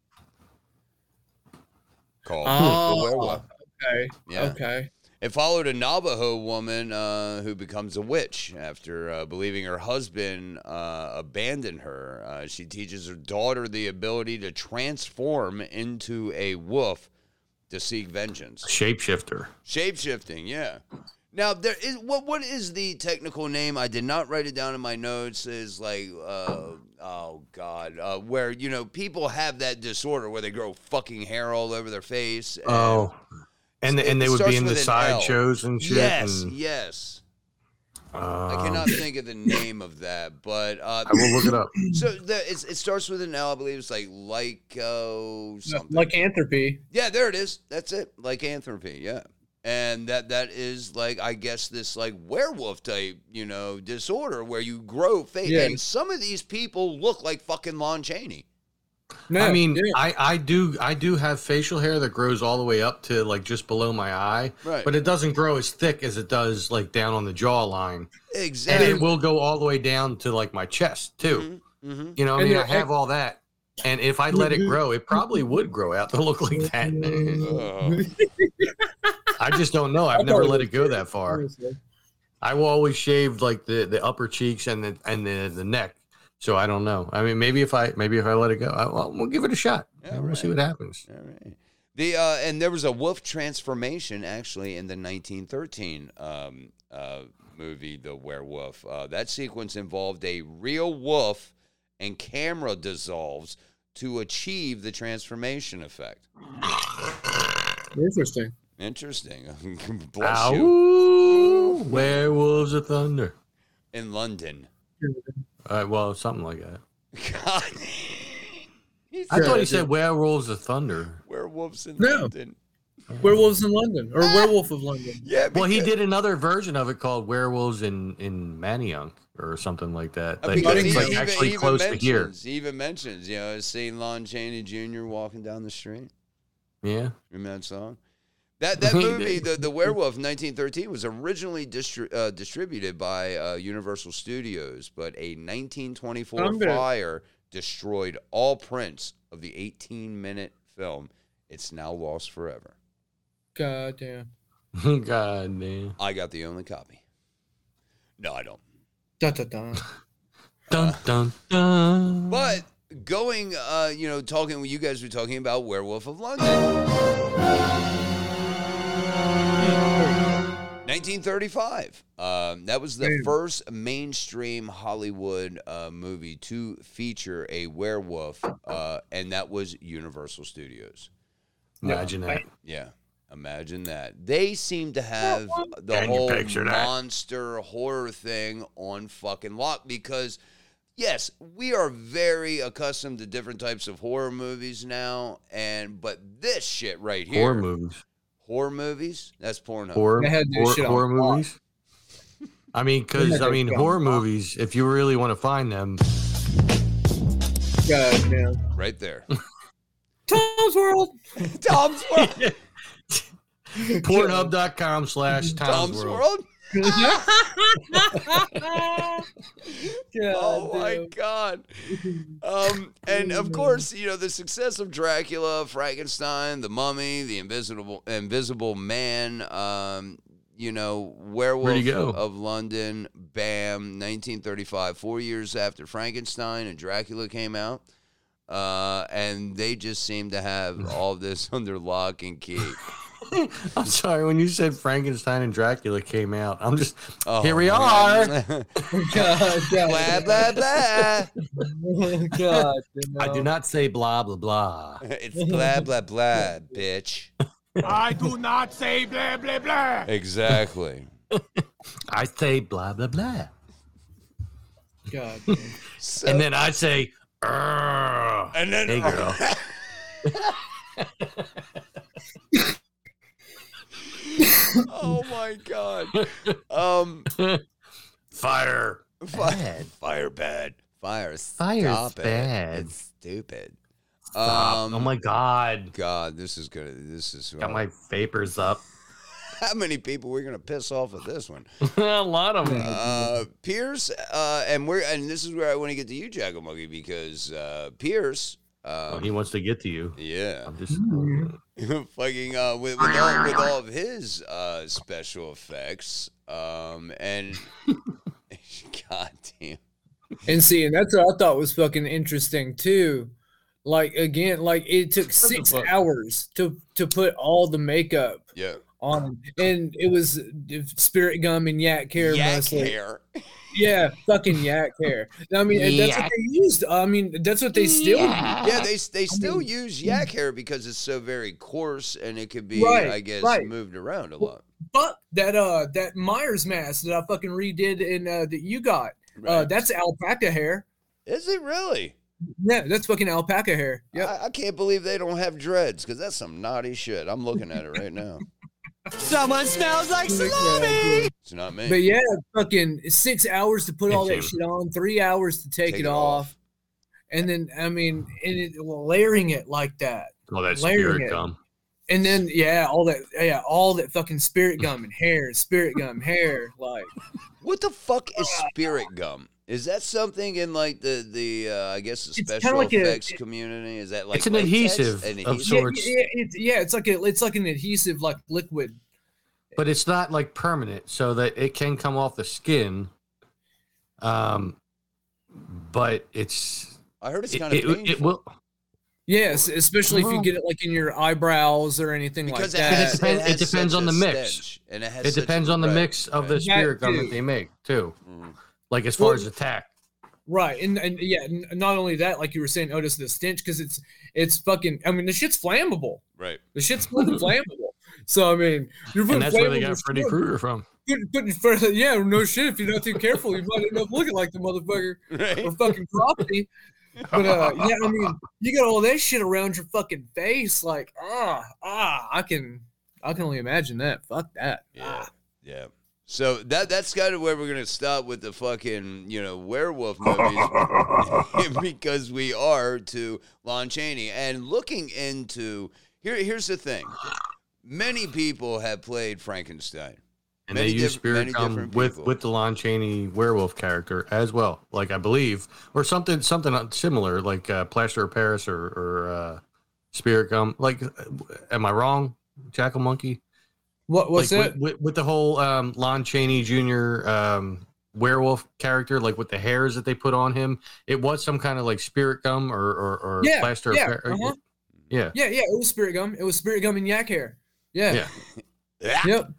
Speaker 1: called
Speaker 3: Oh,
Speaker 1: The Werewolf.
Speaker 3: Okay.
Speaker 1: Yeah.
Speaker 3: Okay.
Speaker 1: It followed a Navajo woman uh, who becomes a witch after uh, believing her husband uh, abandoned her. Uh, she teaches her daughter the ability to transform into a wolf to seek vengeance.
Speaker 4: Shapeshifter.
Speaker 1: Shape-shifting, yeah. Now, there is what what is the technical name? I did not write it down in my notes. Is like, uh, oh God, uh, where you know people have that disorder where they grow fucking hair all over their face. And
Speaker 4: Oh. And
Speaker 1: It-
Speaker 4: and they
Speaker 1: it
Speaker 4: would
Speaker 1: starts
Speaker 4: be in the
Speaker 1: with an L.
Speaker 4: sideshows and shit.
Speaker 1: Yes,
Speaker 4: and,
Speaker 1: yes.
Speaker 4: um,
Speaker 1: I cannot think of the name of that, but uh,
Speaker 4: I will look it up.
Speaker 1: so the, it's, it starts with an L. I believe it's like lyco something.
Speaker 3: Lycanthropy.
Speaker 1: Yeah, there it is. That's it. Lycanthropy. Yeah, and that that is like I guess this like werewolf type you know disorder where you grow face.
Speaker 3: Yeah.
Speaker 1: And some of these people look like fucking Lon Chaney.
Speaker 3: No,
Speaker 4: I mean,
Speaker 3: yeah.
Speaker 4: I, I do I do have facial hair that grows all the way up to like just below my eye,
Speaker 1: Right.
Speaker 4: but it doesn't grow as thick as it does like down on the jawline, and
Speaker 1: Exactly.
Speaker 4: it will go all the way down to like my chest too.
Speaker 1: Mm-hmm.
Speaker 4: You know, I
Speaker 3: And
Speaker 4: mean,
Speaker 3: the-
Speaker 4: I have all that, and if I let it grow, it probably would grow out to look like that.
Speaker 1: Uh,
Speaker 4: I just don't know. I've never let it go that far.
Speaker 3: Honestly.
Speaker 4: I will always shave like the, the upper cheeks and the and the, the neck. So I don't know. I mean, maybe if I maybe if I let it go, I, well, we'll give it a shot.
Speaker 1: Yeah,
Speaker 4: we'll
Speaker 1: right.
Speaker 4: see what happens.
Speaker 1: All right. The uh, and there was a wolf transformation actually in the nineteen thirteen um, uh, movie, The Werewolf. Uh, that sequence involved a real wolf and camera dissolves to achieve the transformation effect.
Speaker 3: Interesting.
Speaker 1: Interesting. Bless
Speaker 4: Ow,
Speaker 1: you.
Speaker 4: Werewolves of Thunder.
Speaker 1: In London.
Speaker 4: Uh, well, something like that.
Speaker 1: God.
Speaker 4: I thought he said Werewolves of Thunder.
Speaker 1: Werewolves in
Speaker 3: No.
Speaker 1: London.
Speaker 3: Werewolves in London, or Werewolf of London.
Speaker 1: Yeah.
Speaker 4: Well, he
Speaker 1: because-
Speaker 4: did another version of it called Werewolves in in Manayunk or something like that.
Speaker 1: Uh,
Speaker 4: Like,
Speaker 1: because
Speaker 4: it's
Speaker 1: he
Speaker 4: like
Speaker 1: even,
Speaker 4: actually
Speaker 1: even
Speaker 4: close to
Speaker 1: mentions,
Speaker 4: here.
Speaker 1: He even mentions, you know, seeing Lon Chaney Junior walking down the street.
Speaker 4: Yeah.
Speaker 1: Remember that song? That that movie, the, the Werewolf, nineteen thirteen, was originally distri- uh, distributed by uh, Universal Studios, but a nineteen twenty-four
Speaker 3: I'm gonna-
Speaker 1: fire destroyed all prints of the eighteen-minute film. It's now lost forever.
Speaker 3: God damn.
Speaker 4: God damn.
Speaker 1: I got the only copy. No, I don't.
Speaker 3: Da, da, da.
Speaker 4: Dun dun dun.
Speaker 1: But going, uh, you know, talking, you guys were talking about Werewolf of London. nineteen thirty-five. Um, that was the
Speaker 3: Damn.
Speaker 1: first mainstream Hollywood uh, movie to feature a werewolf, uh, and that was Universal Studios.
Speaker 4: Imagine that.
Speaker 1: Yeah, imagine that. They seem to have the
Speaker 4: Can you
Speaker 1: whole
Speaker 4: picture that?
Speaker 1: monster horror thing on fucking lock because, yes, we are very accustomed to different types of horror movies now, and but this shit right here,
Speaker 4: Horror movies.
Speaker 1: horror movies, that's Pornhub.
Speaker 4: Horror,
Speaker 3: They had this
Speaker 4: horror,
Speaker 3: shit on
Speaker 4: horror
Speaker 3: lock.
Speaker 4: movies. I mean, because
Speaker 3: had
Speaker 4: I
Speaker 3: that
Speaker 4: mean,
Speaker 3: shit on
Speaker 4: horror
Speaker 3: lock.
Speaker 4: movies. If you really want to find them,
Speaker 3: God damn.
Speaker 1: Right there.
Speaker 3: Tom's World.
Speaker 1: Tom's World.
Speaker 4: Pornhub dot com slash
Speaker 1: Tom's
Speaker 4: Tom's
Speaker 1: World.
Speaker 3: God
Speaker 1: Oh my
Speaker 3: damn.
Speaker 1: God. Um, and of course, you know, the success of Dracula, Frankenstein, the Mummy, the Invisible Invisible Man, um, you know, Werewolf
Speaker 4: Where'd he go?
Speaker 1: of London, bam, nineteen thirty-five, four years after Frankenstein and Dracula came out. Uh, and they just seem to have all this under lock and key.
Speaker 4: I'm sorry, when you said Frankenstein and Dracula came out, I'm just
Speaker 1: Oh,
Speaker 4: here we
Speaker 1: man.
Speaker 4: are.
Speaker 3: God damn.
Speaker 1: Blah, blah, blah.
Speaker 3: God damn.
Speaker 4: I do not say blah blah blah.
Speaker 1: It's blah, blah, blah, bitch.
Speaker 7: I do not say blah, blah, blah.
Speaker 1: Exactly.
Speaker 4: I say blah blah blah,
Speaker 3: God damn.
Speaker 1: So,
Speaker 4: and then I say, "Urgh."
Speaker 1: and then,
Speaker 4: Hey girl.
Speaker 1: oh my God. Um,
Speaker 4: Fire.
Speaker 1: fi-
Speaker 4: Bad.
Speaker 1: fire bad. Fire.
Speaker 4: Fire's
Speaker 1: Stop it.
Speaker 4: bad.
Speaker 1: It's stupid.
Speaker 4: Stop.
Speaker 1: Um,
Speaker 4: oh my god.
Speaker 1: God, this is gonna. This is
Speaker 4: Got my vapors up.
Speaker 1: how many people we're gonna piss off with this one?
Speaker 4: A lot of them.
Speaker 1: Uh, Pierce, uh, and we're and this is where I want to get to you, Jackal Monkey, because uh, Pierce.
Speaker 4: Oh,
Speaker 1: Um,
Speaker 4: he wants to get to you.
Speaker 1: yeah,
Speaker 4: I'm just.
Speaker 1: fucking uh, with, with all with all of his uh, special effects, um, and God damn,
Speaker 3: And see, and that's what I thought was fucking interesting too. Like again, like it took six
Speaker 4: fuck?
Speaker 3: hours to to put all the makeup
Speaker 1: yeah,
Speaker 3: on him. And it was spirit gum and yak hair
Speaker 1: yak
Speaker 3: mostly.
Speaker 1: hair.
Speaker 3: Yeah, fucking yak hair. I mean, and that's what
Speaker 4: Yak.
Speaker 3: they used. I mean, that's what they still use.
Speaker 1: Yeah, they they still use yak hair because it's so very coarse and it could be,
Speaker 3: Right,
Speaker 1: I guess,
Speaker 3: right.
Speaker 1: moved around a lot.
Speaker 3: But that uh that Myers mask that I fucking redid and uh that you got, uh
Speaker 1: Right.
Speaker 3: that's alpaca hair.
Speaker 1: Is it really?
Speaker 3: Yeah, that's fucking alpaca hair. Yep.
Speaker 1: I, I can't believe they don't have dreads because that's some naughty shit. I'm looking at it right now.
Speaker 5: Someone smells like
Speaker 1: It's not me.
Speaker 3: But yeah, fucking six hours to put all that
Speaker 4: Thank you.
Speaker 3: shit on, three hours to take,
Speaker 1: Take
Speaker 3: it,
Speaker 1: it
Speaker 3: off.
Speaker 1: off.
Speaker 3: And then I mean, and it, layering it like that.
Speaker 4: Oh, that
Speaker 3: Layering
Speaker 4: spirit
Speaker 3: it.
Speaker 4: gum.
Speaker 3: And then yeah, all that yeah, all that fucking spirit gum and hair, spirit gum, hair, like
Speaker 1: What the fuck is spirit gum? Is that something in like the the uh, I guess the
Speaker 3: It's kinda
Speaker 1: special
Speaker 3: like a-
Speaker 1: effects community? Is that like
Speaker 4: It's an
Speaker 1: latex?
Speaker 4: adhesive
Speaker 1: An
Speaker 4: of
Speaker 1: adhesive?
Speaker 3: yeah,
Speaker 4: sorts.
Speaker 3: yeah, it's, yeah, it's like a it's like an adhesive like liquid.
Speaker 4: but it's not like permanent, so that it can come off the skin. Um, but it's.
Speaker 1: I heard it's
Speaker 4: it,
Speaker 1: kind of
Speaker 4: it,
Speaker 1: painful.
Speaker 4: it will.
Speaker 3: Yes, especially if you get it like in your eyebrows or anything
Speaker 1: Because
Speaker 3: like
Speaker 1: it
Speaker 3: that.
Speaker 1: has-
Speaker 4: It depends,
Speaker 1: it
Speaker 4: it
Speaker 1: has
Speaker 4: depends
Speaker 1: such
Speaker 4: on
Speaker 1: a
Speaker 4: the mix.
Speaker 1: stench, and it has
Speaker 4: It
Speaker 1: such
Speaker 4: depends
Speaker 1: a-
Speaker 4: on the
Speaker 1: right,
Speaker 4: mix of the
Speaker 1: right.
Speaker 4: spirit
Speaker 3: That
Speaker 4: gum
Speaker 3: too.
Speaker 4: that they make too.
Speaker 1: Mm.
Speaker 4: Like as far
Speaker 3: Well-
Speaker 4: as attack.
Speaker 3: Right, and and yeah, n- not only that, like you were saying, Otis, the stench, because it's it's fucking. I mean, the shit's flammable.
Speaker 1: Right.
Speaker 3: The shit's fucking flammable. So I mean, you're putting
Speaker 4: And that's where they
Speaker 3: flammable
Speaker 4: got Freddy
Speaker 3: shit-
Speaker 4: Krueger from.
Speaker 3: Putting, putting further, yeah, no shit. If you're not too careful, you might end up looking like the motherfucker
Speaker 1: Right.
Speaker 3: or fucking property. But uh, yeah, I mean, you got all that shit around your fucking face, like ah ah. I can I can only imagine that. Fuck that.
Speaker 1: Yeah. Yeah. So that that's kind of where we're gonna stop with the fucking, you know, werewolf movies because we are to Lon Chaney. And looking into here here's the thing. Many people have played Frankenstein.
Speaker 4: And
Speaker 1: Many
Speaker 4: they use
Speaker 1: diff-
Speaker 4: spirit
Speaker 1: many
Speaker 4: gum
Speaker 1: different
Speaker 4: with
Speaker 1: people.
Speaker 4: with the Lon Chaney werewolf character as well. Like I believe, or something something similar, like uh, Plaster of Paris or or uh, spirit gum. Like, am I wrong, Jackal Monkey?
Speaker 3: What what's
Speaker 4: like
Speaker 3: that?
Speaker 4: with, with, with the whole um, Lon Chaney Junior um, werewolf character, like with the hairs that they put on him, it was some kind of like spirit gum or or, or
Speaker 3: Yeah,
Speaker 4: plaster
Speaker 3: yeah,
Speaker 4: of Paris.
Speaker 3: uh-huh.
Speaker 4: Yeah,
Speaker 3: Yeah, yeah, it was spirit gum. It was spirit gum and yak hair. Yeah.
Speaker 4: yeah.
Speaker 3: Yep.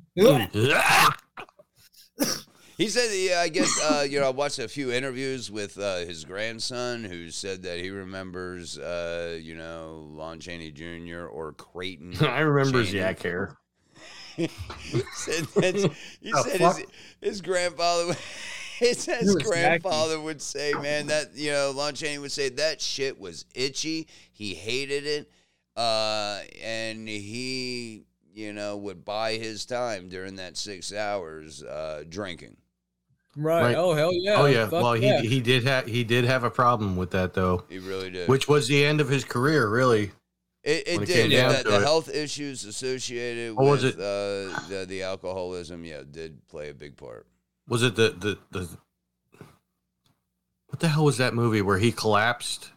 Speaker 1: He said, yeah, I guess, uh, you know, I watched a few interviews with uh, his grandson who said that he remembers, uh, you know, Lon Chaney Junior or Creighton.
Speaker 4: I remember his
Speaker 1: Chaney.
Speaker 4: yak hair.
Speaker 1: he said, that's, he
Speaker 4: The
Speaker 1: said
Speaker 4: fuck?
Speaker 1: his, his grandfather, his, his
Speaker 3: was
Speaker 1: grandfather would say, man, that, you know, Lon Chaney would say that shit was itchy. He hated it. Uh, and he, you know, would buy his time during that six hours uh, drinking.
Speaker 3: Right.
Speaker 4: Right.
Speaker 3: Oh hell yeah.
Speaker 4: Oh yeah.
Speaker 3: Fuck
Speaker 4: Well,
Speaker 3: yeah.
Speaker 4: he he did have he did have a problem with that though,
Speaker 1: He really did.
Speaker 4: which was the end of his career, really.
Speaker 1: It, it
Speaker 4: when it
Speaker 1: did.
Speaker 4: came
Speaker 1: Yeah,
Speaker 4: down
Speaker 1: the,
Speaker 4: to
Speaker 1: the
Speaker 4: it.
Speaker 1: health issues associated
Speaker 4: What was
Speaker 1: with
Speaker 4: it?
Speaker 1: uh, the, the alcoholism, yeah, did play a big part.
Speaker 4: Was it the the the what the hell was that movie where he collapsed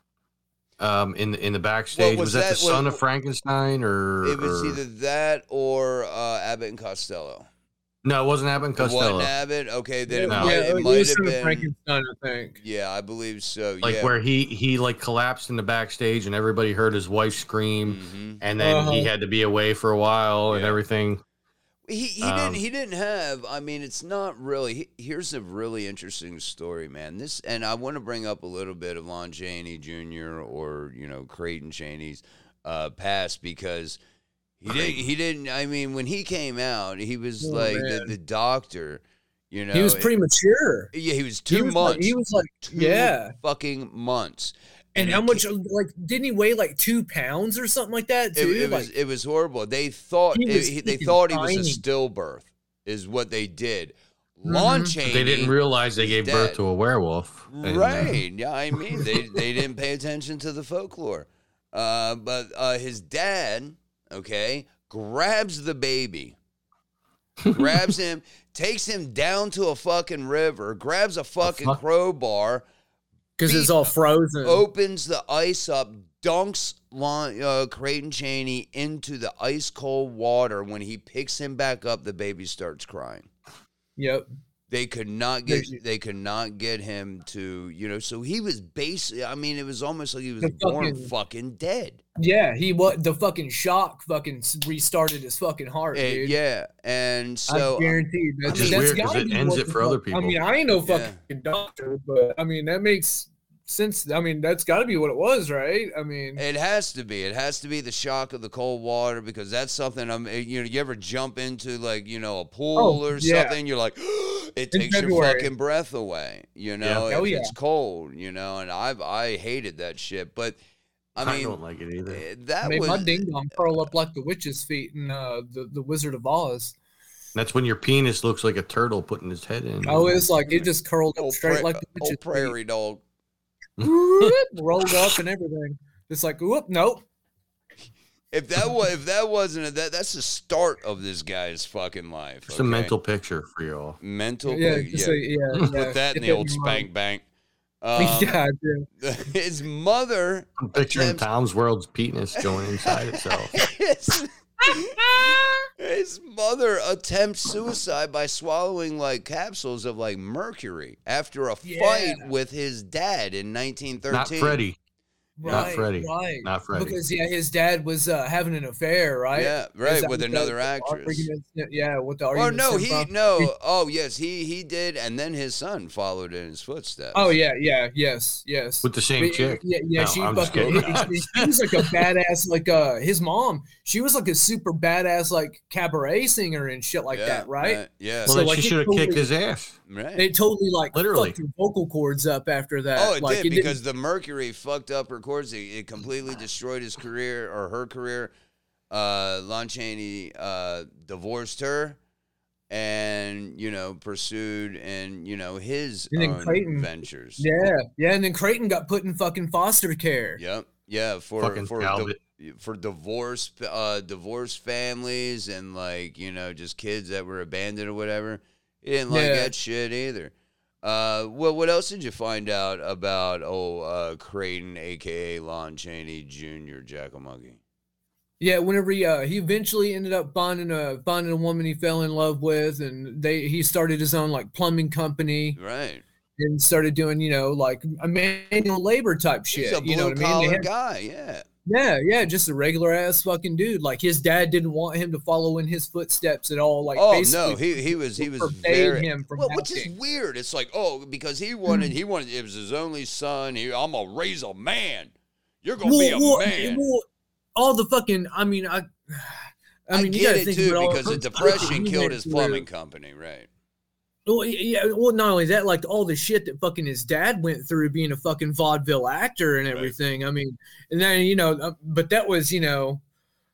Speaker 4: um in the in the backstage?
Speaker 1: was
Speaker 4: was, that,
Speaker 1: that-
Speaker 4: the son
Speaker 1: was-
Speaker 4: of Frankenstein or
Speaker 1: It was
Speaker 4: or-
Speaker 1: either that or uh, Abbott and Costello.
Speaker 4: no, it wasn't Abbott and
Speaker 1: It wasn't
Speaker 4: Costello.
Speaker 1: Abbott. Okay, then
Speaker 3: yeah,
Speaker 1: it
Speaker 4: No.
Speaker 1: might,
Speaker 3: yeah,
Speaker 1: it
Speaker 3: it
Speaker 1: might
Speaker 3: was
Speaker 1: have
Speaker 3: Son of
Speaker 1: been.
Speaker 3: Frankenstein, I think.
Speaker 1: Yeah, I believe so.
Speaker 4: Like
Speaker 1: yeah.
Speaker 4: where he he like collapsed in the backstage and everybody heard his wife scream,
Speaker 1: Mhm.
Speaker 4: and then
Speaker 3: Uh-huh.
Speaker 4: he had to be away for a while and
Speaker 1: Yeah.
Speaker 4: everything.
Speaker 1: He he
Speaker 4: Um,
Speaker 1: didn't he didn't have. I mean, it's not really. He, here's a really interesting story, man. This and I want to bring up a little bit of Lon Chaney Junior or you know Creighton Chaney's uh, past because he didn't. He didn't. I mean, when he came out, he was
Speaker 3: Oh,
Speaker 1: like the,
Speaker 3: man.
Speaker 1: the doctor. You know,
Speaker 3: He was premature.
Speaker 1: Yeah, he was two
Speaker 3: he was
Speaker 1: months.
Speaker 3: Like, he was like,
Speaker 1: two
Speaker 3: yeah.
Speaker 1: fucking months.
Speaker 3: And
Speaker 1: he
Speaker 3: how much?
Speaker 1: ca-
Speaker 3: Like, didn't he weigh like two pounds or something like that
Speaker 1: It,
Speaker 3: too?
Speaker 1: it
Speaker 3: like,
Speaker 1: was it was horrible. They thought
Speaker 3: He
Speaker 1: it-
Speaker 3: was
Speaker 1: he- they
Speaker 3: freaking
Speaker 1: thought he was a
Speaker 3: tiny.
Speaker 1: stillbirth, is what they did. Lon
Speaker 3: Mhm.
Speaker 1: Chaney.
Speaker 4: They didn't realize they
Speaker 1: is
Speaker 4: gave
Speaker 1: dead.
Speaker 4: birth to a werewolf. And, uh,
Speaker 1: Right. Yeah, I mean, they, they didn't pay attention to the folklore. Uh, but uh, his dad, okay, grabs the baby, grabs him, takes him down to a fucking river, grabs a fucking
Speaker 4: fuck?
Speaker 1: crowbar,
Speaker 3: because it's all frozen.
Speaker 1: opens the ice up, dunks Lon, uh, Creighton Chaney into the ice cold water. When he picks him back up, the baby starts crying.
Speaker 3: Yep.
Speaker 1: They could not get
Speaker 3: They-
Speaker 1: they could not get him to, you know, so he was basically, I mean, it was almost like he was
Speaker 3: The
Speaker 1: born
Speaker 3: fucking-
Speaker 1: fucking dead.
Speaker 3: Yeah, he what the fucking shock fucking s- restarted his fucking heart,
Speaker 1: And-
Speaker 3: dude.
Speaker 1: yeah, and so
Speaker 3: I guarantee. That's,
Speaker 4: Which is
Speaker 3: that's
Speaker 4: weird 'cause
Speaker 3: gotta
Speaker 4: it
Speaker 3: be
Speaker 4: ends
Speaker 3: what
Speaker 4: it
Speaker 3: the
Speaker 4: for other
Speaker 3: fuck-
Speaker 4: people.
Speaker 3: I mean, I ain't no
Speaker 1: Yeah.
Speaker 3: fucking doctor, but I mean that makes sense. I mean, that's got to be what it was, right? I mean,
Speaker 1: it has to be. It has to be the shock of the cold water because that's something. I'm. You know, you ever jump into like you know a pool
Speaker 3: Oh,
Speaker 1: or
Speaker 3: yeah.
Speaker 1: something? You're like, it
Speaker 3: In
Speaker 1: takes your
Speaker 3: February.
Speaker 1: fucking breath away. You know,
Speaker 3: Yeah. Oh,
Speaker 1: if
Speaker 3: yeah.
Speaker 1: it's cold. You know, and I've I hated that shit. But I
Speaker 4: I,
Speaker 1: mean,
Speaker 4: don't like it either.
Speaker 1: eh, that
Speaker 3: made
Speaker 1: was
Speaker 3: my ding dong curl up like the witch's feet in uh, the the Wizard of Oz.
Speaker 4: That's when your penis looks like a turtle putting his head in.
Speaker 3: Oh, it's like it just curled up
Speaker 1: old,
Speaker 3: straight
Speaker 1: pra-
Speaker 3: like the
Speaker 1: old
Speaker 3: witch's
Speaker 1: prairie dog.
Speaker 3: feet, Whoop, rolled up and everything. It's like, whoop, nope.
Speaker 1: If that was if that wasn't a, that that's the start of this guy's fucking life.
Speaker 4: It's a
Speaker 1: okay?
Speaker 4: mental picture for y'all.
Speaker 1: mental.
Speaker 3: Yeah,
Speaker 1: pic-
Speaker 3: just
Speaker 1: yeah.
Speaker 3: like, yeah, yeah.
Speaker 1: Put that in
Speaker 3: Get
Speaker 1: the old
Speaker 3: in your mind.
Speaker 1: spank bank. Um,
Speaker 3: yeah, yeah.
Speaker 1: his mother.
Speaker 4: I'm picturing
Speaker 1: attempts-
Speaker 4: Tom's World's penis going inside itself.
Speaker 1: his, His mother attempts suicide by swallowing like capsules of like mercury after a
Speaker 3: Yeah.
Speaker 1: fight with his dad in nineteen thirteen.
Speaker 4: Not Freddie.
Speaker 3: Right,
Speaker 4: Not Freddie.
Speaker 3: Right.
Speaker 4: Not Freddie.
Speaker 3: Because yeah, his dad was uh, having an affair, right?
Speaker 1: Yeah,
Speaker 3: Is
Speaker 1: right,
Speaker 3: that
Speaker 1: with
Speaker 3: what
Speaker 1: another
Speaker 3: the
Speaker 1: actress.
Speaker 3: arguments- Yeah, what the
Speaker 1: Oh
Speaker 3: argument?
Speaker 1: no,
Speaker 3: stemmed
Speaker 1: he
Speaker 3: from?
Speaker 1: no. Oh yes, he he did, and then his son followed in his footsteps.
Speaker 3: Oh yeah, yeah, yes, yes.
Speaker 4: With the same
Speaker 3: But,
Speaker 4: chick.
Speaker 3: Yeah, yeah.
Speaker 4: No,
Speaker 3: she
Speaker 4: I'm just
Speaker 3: fucking.
Speaker 4: kidding.
Speaker 3: She, she was like a badass, like uh, his mom. She was like a super badass, like cabaret singer and shit like
Speaker 1: yeah,
Speaker 3: that, right?
Speaker 1: right, Yeah,
Speaker 4: Well,
Speaker 3: So,
Speaker 4: then
Speaker 3: like,
Speaker 4: she
Speaker 3: it
Speaker 4: should have
Speaker 3: totally-
Speaker 4: kicked his ass.
Speaker 1: right.
Speaker 3: It totally like
Speaker 4: Literally.
Speaker 3: fucked her vocal cords up after that.
Speaker 1: Oh, it
Speaker 3: like,
Speaker 1: did
Speaker 3: it didn't-
Speaker 1: because the mercury fucked up her cords. It, it completely destroyed his career or her career. Uh, Lon Chaney uh, divorced her, and you know pursued and you know his
Speaker 3: And then
Speaker 1: own
Speaker 3: Creighton-
Speaker 1: ventures.
Speaker 3: Yeah, yeah, and then Creighton got put in fucking foster care.
Speaker 1: Yep. Yeah. For
Speaker 4: Fucking
Speaker 1: for
Speaker 4: Talbot.
Speaker 1: di- for divorce uh, divorced families and like you know just kids that were abandoned or whatever. He didn't like
Speaker 3: Yeah.
Speaker 1: that shit either. Uh, well, what else did you find out about oh uh, Creighton, aka Lon Chaney Junior Jackal Monkey?
Speaker 3: Yeah, whenever he uh, he eventually ended up finding a finding a woman he fell in love with, and they he started his own like plumbing company
Speaker 1: Right.
Speaker 3: and started doing you know like a manual labor type shit.
Speaker 1: He's a
Speaker 3: you know
Speaker 1: blue
Speaker 3: what I mean? They
Speaker 1: collar
Speaker 3: had-
Speaker 1: guy. Yeah.
Speaker 3: Yeah, yeah, just a regular ass fucking dude. Like his dad didn't want him to follow in his footsteps at all. Like
Speaker 1: Oh
Speaker 3: basically
Speaker 1: no, he he was he was
Speaker 3: forbade
Speaker 1: very
Speaker 3: him from
Speaker 1: well, which is
Speaker 3: acting.
Speaker 1: weird. It's like oh because he wanted he wanted it was his only son. He I'm gonna raise a man. You're gonna be a
Speaker 3: well,
Speaker 1: man.
Speaker 3: well, all the fucking. I mean, I.
Speaker 1: I,
Speaker 3: I mean, you
Speaker 1: get
Speaker 3: gotta
Speaker 1: it
Speaker 3: think
Speaker 1: too
Speaker 3: about all
Speaker 1: because the
Speaker 3: shit
Speaker 1: depression
Speaker 3: he
Speaker 1: killed
Speaker 3: went
Speaker 1: his
Speaker 3: through.
Speaker 1: plumbing company. Right.
Speaker 3: Well, yeah. Well, not only that, like all the shit that fucking his dad went through being a fucking vaudeville actor and
Speaker 1: Right.
Speaker 3: everything. I mean, and then you know, uh, but that was you know,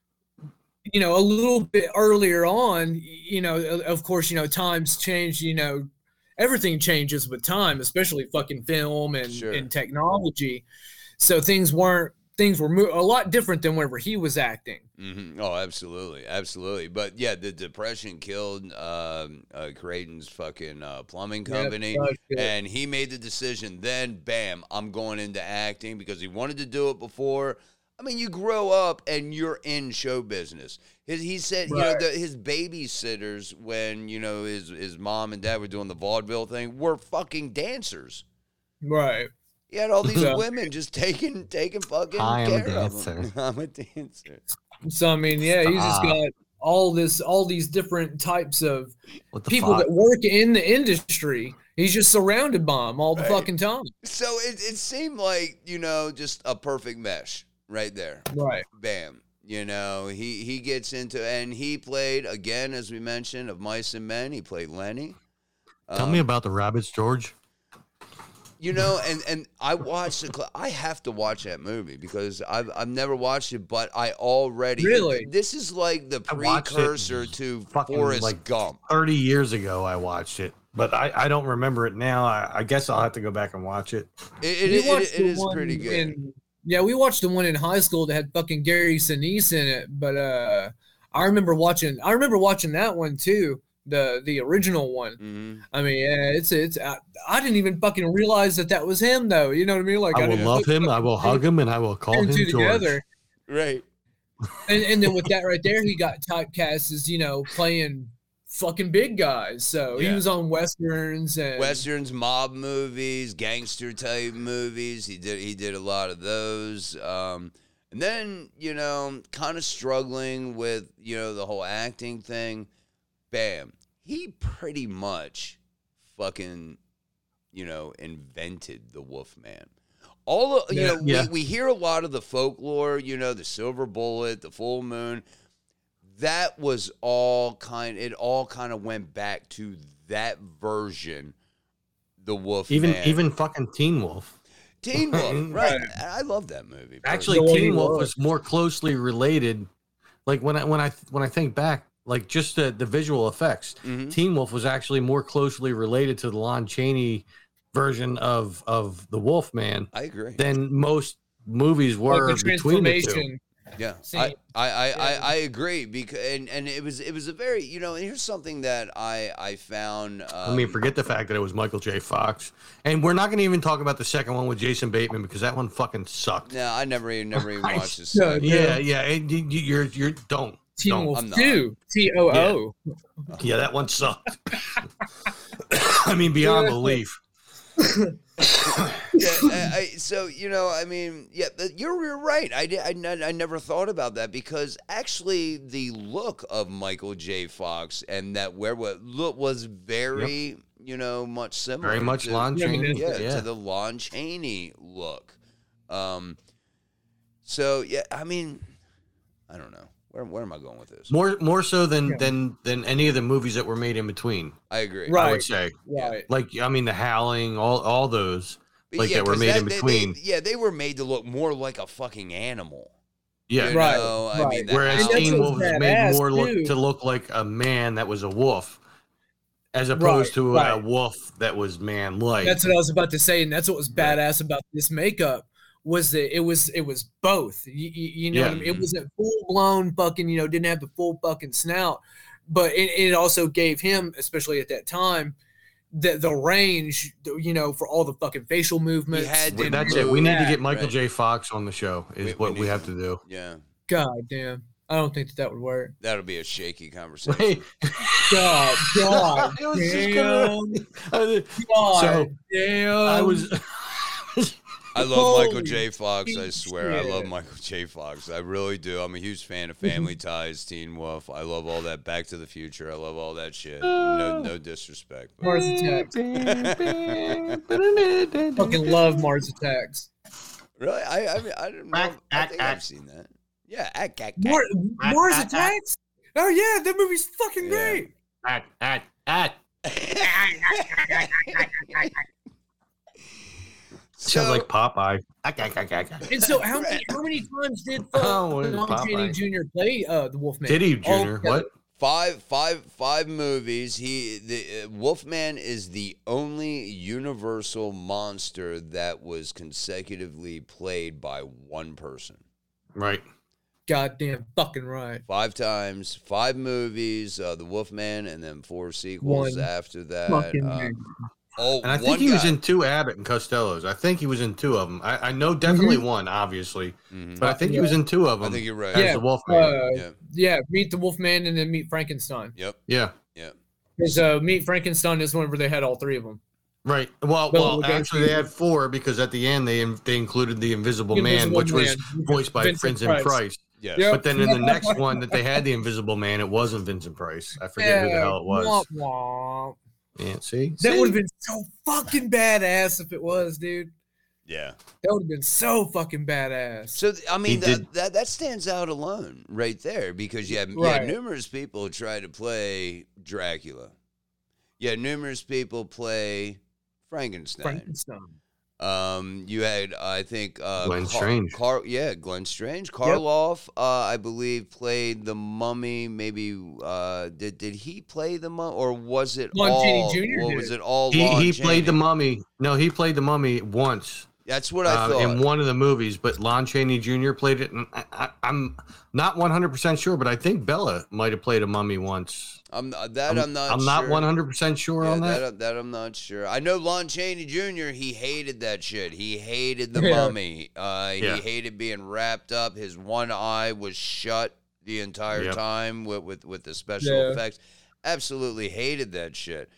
Speaker 3: you know, a little bit earlier on. You know, of of course, you know, times change. You know, everything changes with time, especially fucking film and,
Speaker 1: Sure.
Speaker 3: and technology. So things weren't things were mo- a lot different than whenever he was acting.
Speaker 1: hmm Oh, absolutely, absolutely. But yeah, the depression killed um, uh, Creighton's fucking uh, plumbing
Speaker 3: Yeah,
Speaker 1: company,
Speaker 3: fuck it.
Speaker 1: and he made the decision. Then, bam, I'm going into acting because he wanted to do it before. I mean, you grow up and you're in show business. His, he said, you know,
Speaker 3: Right.
Speaker 1: the, his babysitters when you know his his mom and dad were doing the vaudeville thing were fucking dancers.
Speaker 3: Right.
Speaker 1: He had all these
Speaker 3: Yeah.
Speaker 1: women just taking taking fucking
Speaker 4: I am a
Speaker 1: care of him.
Speaker 4: dancer.
Speaker 1: I'm a dancer.
Speaker 3: So I mean, yeah, he's just
Speaker 4: Stop.
Speaker 3: got all this, all these different types of
Speaker 4: What the
Speaker 3: people
Speaker 4: fuck?
Speaker 3: that work in the industry. He's just surrounded by them all the
Speaker 1: Right.
Speaker 3: fucking time.
Speaker 1: So it, it seemed like, you know, just a perfect mesh right there.
Speaker 3: Right.
Speaker 1: Bam. You know, he, he gets into, and he played, again, as we mentioned, of Mice and Men, he played Lenny.
Speaker 4: Tell
Speaker 1: Um,
Speaker 4: me about the rabbits, George.
Speaker 1: You know, and, and I watched, the, cl- I have to watch that movie because I've, I've never watched it, but I already.
Speaker 3: Really?
Speaker 1: This is like the
Speaker 4: I watched it
Speaker 1: precursor to
Speaker 4: fucking,
Speaker 1: Forrest
Speaker 4: like,
Speaker 1: Gump.
Speaker 4: thirty years ago, I watched it, but I, I don't remember it now. I, I guess I'll have to go back and watch it.
Speaker 1: It, it,
Speaker 3: We
Speaker 1: it,
Speaker 3: watched
Speaker 1: it
Speaker 3: the
Speaker 1: is
Speaker 3: one
Speaker 1: pretty good.
Speaker 3: in- yeah, we watched the one in high school that had fucking Gary Sinise in it, but uh, I remember watching. I remember watching that one too, the the original one.
Speaker 1: Mhm.
Speaker 3: I mean, yeah, it's it's. I, I didn't even fucking realize that that was him, though. You know what I mean? Like
Speaker 4: I will
Speaker 3: didn't
Speaker 4: love
Speaker 3: put
Speaker 4: him. I will hug him, and I will call
Speaker 3: two
Speaker 4: him
Speaker 3: and two
Speaker 4: George.
Speaker 3: together.
Speaker 1: Right.
Speaker 3: And and then with that right there, he got typecast as you know playing fucking big guys. So
Speaker 1: Yeah.
Speaker 3: he was on westerns and
Speaker 1: Westerns, mob movies, gangster type movies. He did he did a lot of those. Um, and then, you know, kind of struggling with, you know, the whole acting thing. Bam. He pretty much fucking, you know, invented the Wolfman. All of, you
Speaker 3: Yeah.
Speaker 1: know,
Speaker 4: Yeah.
Speaker 1: we, we hear a lot of the folklore, you know, the silver bullet, the full moon. That was all kind it all kind of went back to that version, the Wolfman.
Speaker 4: Even even fucking Teen Wolf.
Speaker 1: Teen Wolf, right? I love that movie.
Speaker 4: Actually,
Speaker 3: The one he
Speaker 4: Teen Wolf
Speaker 3: was.
Speaker 4: was more closely related. Like when I when I when I think back, like just the, the visual effects,
Speaker 1: Mhm.
Speaker 4: Teen Wolf was actually more closely related to the Lon Chaney version of of the Wolfman
Speaker 1: I agree.
Speaker 4: than most movies
Speaker 3: like
Speaker 4: were
Speaker 3: the
Speaker 4: between the two.
Speaker 3: transformation.
Speaker 1: Yeah,
Speaker 3: See,
Speaker 1: I, I, I, I,
Speaker 3: yeah.
Speaker 1: I agree because and, and it was it was a very you know and here's something that I I found. Um,
Speaker 4: I mean, forget the fact that it was Michael J. Fox, and we're not going to even talk about the second one with Jason Bateman because that one fucking sucked.
Speaker 1: No, I never even never even watched this.
Speaker 3: No,
Speaker 1: second.
Speaker 4: Yeah, yeah, and you, you- you're you're don't
Speaker 3: Teen
Speaker 1: No,
Speaker 3: Wolf
Speaker 1: I'm not.
Speaker 3: two, T O O.
Speaker 4: Yeah, that one sucked. I mean, beyond
Speaker 3: Yeah.
Speaker 4: belief.
Speaker 1: yeah, I, I, so you know, I mean, yeah, but you're, you're right. I, did, I, ne- I never thought about that because actually, the look of Michael J. Fox and that werewolf look was very, you know, much similar.
Speaker 4: Very much
Speaker 1: to,
Speaker 4: Lon Chaney.
Speaker 1: Yeah,
Speaker 4: Yeah.
Speaker 1: to the Lon Chaney look. Um. So yeah, I mean, I don't know. Where where am I going with this?
Speaker 4: More more so than
Speaker 3: Yeah.
Speaker 4: than than any of the movies that were made in between.
Speaker 1: I agree.
Speaker 3: Right.
Speaker 4: I would say,
Speaker 3: Right.
Speaker 4: like, I mean, The Howling, all all those,
Speaker 1: But
Speaker 4: like
Speaker 1: yeah,
Speaker 4: that were
Speaker 1: 'cause
Speaker 4: made in
Speaker 1: they-
Speaker 4: between.
Speaker 1: They, yeah, they were made to look more like a fucking animal.
Speaker 4: Yeah.
Speaker 1: You
Speaker 3: Right,
Speaker 1: know? I
Speaker 3: right.
Speaker 1: mean, the
Speaker 4: Whereas
Speaker 3: And that's
Speaker 4: Teen
Speaker 3: what's
Speaker 4: Wolf was made
Speaker 3: badass,
Speaker 4: more look
Speaker 3: too.
Speaker 4: to look like a man that was a wolf, as opposed
Speaker 3: Right,
Speaker 4: to a
Speaker 3: right.
Speaker 4: wolf that was man-like.
Speaker 3: That's what I was about to say, and that's what was badass about this makeup was that it was it was both. You, you, you know,
Speaker 4: Yeah.
Speaker 3: what I mean? It wasn't full blown fucking. You know, didn't have the full fucking snout, but it, it also gave him, especially at that time, the the range. You know, for all the fucking facial movements.
Speaker 1: had
Speaker 4: Well,
Speaker 1: to
Speaker 4: That's
Speaker 1: move,
Speaker 4: it. We need to
Speaker 3: that,
Speaker 4: get Michael
Speaker 1: right.
Speaker 4: J. Fox on the show. Is
Speaker 1: We- we
Speaker 4: what we,
Speaker 1: need
Speaker 4: have
Speaker 1: to.
Speaker 4: to do.
Speaker 1: Yeah,
Speaker 3: God damn, I don't think that that would work.
Speaker 1: that'll be a shaky conversation.
Speaker 4: Hey,
Speaker 3: God, God,
Speaker 4: I was just
Speaker 3: damn,
Speaker 4: gonna-
Speaker 3: God,
Speaker 4: So,
Speaker 3: damn.
Speaker 4: I was.
Speaker 1: I love
Speaker 3: Holy
Speaker 1: Michael J. Fox. I swear, I love
Speaker 3: shit.
Speaker 1: Michael J. Fox. I really do. I'm a huge fan of Family Ties, Teen Wolf. I love all that. Back to the Future. I love all that shit. No, no disrespect. but-
Speaker 3: Mars Attacks. Fucking love Mars Attacks.
Speaker 1: Really? I, I mean, I don't know.
Speaker 4: Ack,
Speaker 1: I
Speaker 4: ack,
Speaker 1: think
Speaker 4: ack.
Speaker 1: I've seen that. Yeah, ack, ack, ack.
Speaker 3: Mar-
Speaker 4: Ah,
Speaker 3: Mars
Speaker 4: ah, ah.
Speaker 3: Attacks? Oh yeah, that movie's fucking
Speaker 1: Yeah.
Speaker 3: great.
Speaker 4: at, at, at. Sounds
Speaker 1: So-
Speaker 4: like Popeye. Ack, ack, ack, ack, ack.
Speaker 3: And so how many how many times did
Speaker 4: Oh,
Speaker 3: uh,
Speaker 4: what is
Speaker 3: Lon Chaney
Speaker 4: Popeye?
Speaker 3: Junior play uh, the Wolfman?
Speaker 4: Did he,
Speaker 3: All
Speaker 4: Junior?
Speaker 3: together.
Speaker 4: What?
Speaker 1: Five, five, five movies. He, the uh, Wolfman is the only Universal monster that was consecutively played by one person.
Speaker 4: Right.
Speaker 3: Goddamn fucking right.
Speaker 1: Five times, five movies. Uh, the Wolfman, and then four sequels
Speaker 3: One
Speaker 1: after that.
Speaker 3: Fucking
Speaker 1: Uh,
Speaker 3: right.
Speaker 1: oh,
Speaker 4: And I
Speaker 1: one
Speaker 4: think he was
Speaker 1: guy-
Speaker 4: in two Abbott and Costello's. I think he was in two of them. I, I know definitely
Speaker 3: Mm-hmm.
Speaker 4: one, obviously,
Speaker 1: Mhm.
Speaker 4: but I think he was in two of
Speaker 1: I
Speaker 4: them.
Speaker 1: think you're right.
Speaker 4: As
Speaker 3: Yeah,
Speaker 4: the Wolfman.
Speaker 3: Uh,
Speaker 1: Yeah.
Speaker 3: yeah, Meet the Wolfman and then Meet Frankenstein.
Speaker 1: Yep.
Speaker 4: yeah.
Speaker 1: Yeah.
Speaker 3: Because uh, Meet Frankenstein is one where they had all three of them.
Speaker 4: Right. Well,
Speaker 3: Well,
Speaker 4: well,
Speaker 3: Lugosi-
Speaker 4: actually, they had four because at the end they they included the Invisible
Speaker 3: The
Speaker 4: Man,
Speaker 3: Invisible
Speaker 4: which was
Speaker 3: Man,
Speaker 4: voiced by
Speaker 3: Vincent
Speaker 4: Vincent Price.
Speaker 3: Price.
Speaker 1: Yes.
Speaker 3: Yep.
Speaker 4: But then in the next one that they had the Invisible Man, it wasn't Vincent Price. I forget who the hell it was.
Speaker 3: Womp womp.
Speaker 4: Yeah, see,
Speaker 3: That
Speaker 4: See?
Speaker 3: would have been so fucking badass if it was, dude.
Speaker 1: Yeah.
Speaker 3: That would have been so fucking badass.
Speaker 1: So th- I mean
Speaker 4: He
Speaker 1: that,
Speaker 4: did-
Speaker 1: that that stands out alone right there because you have, you
Speaker 3: Right.
Speaker 1: had numerous people try to play Dracula. You had numerous people play Frankenstein.
Speaker 3: Frankenstein.
Speaker 1: Um, you had I think uh,
Speaker 4: Glenn
Speaker 1: Car-
Speaker 4: Strange.
Speaker 1: Car- yeah, Glenn Strange. Karloff, uh, I believe, played the Mummy. Maybe uh, did did he play the Mummy, or was it
Speaker 3: Lon
Speaker 1: all?
Speaker 3: Chaney Junior
Speaker 1: Or
Speaker 3: did.
Speaker 1: was it all?
Speaker 4: he
Speaker 1: Lon
Speaker 4: he
Speaker 1: Chaney?
Speaker 4: played the Mummy. No, he played the Mummy once.
Speaker 1: That's what I
Speaker 4: uh,
Speaker 1: thought.
Speaker 4: in one of the movies, but Lon Chaney Junior played it. And I, I, I'm not one hundred percent sure, but I think Bella might have played a mummy once.
Speaker 1: I'm uh, that
Speaker 4: I'm,
Speaker 1: I'm not.
Speaker 4: I'm not
Speaker 1: sure.
Speaker 4: one hundred percent sure
Speaker 1: Yeah,
Speaker 4: on that.
Speaker 1: that, that I'm not sure. I know Lon Chaney Junior He hated that shit. He hated the
Speaker 3: Yeah.
Speaker 1: Mummy. Uh,
Speaker 4: Yeah.
Speaker 1: He hated being wrapped up. His one eye was shut the entire
Speaker 4: Yep.
Speaker 1: time with, with with the special
Speaker 3: Yeah.
Speaker 1: effects. Absolutely hated that shit.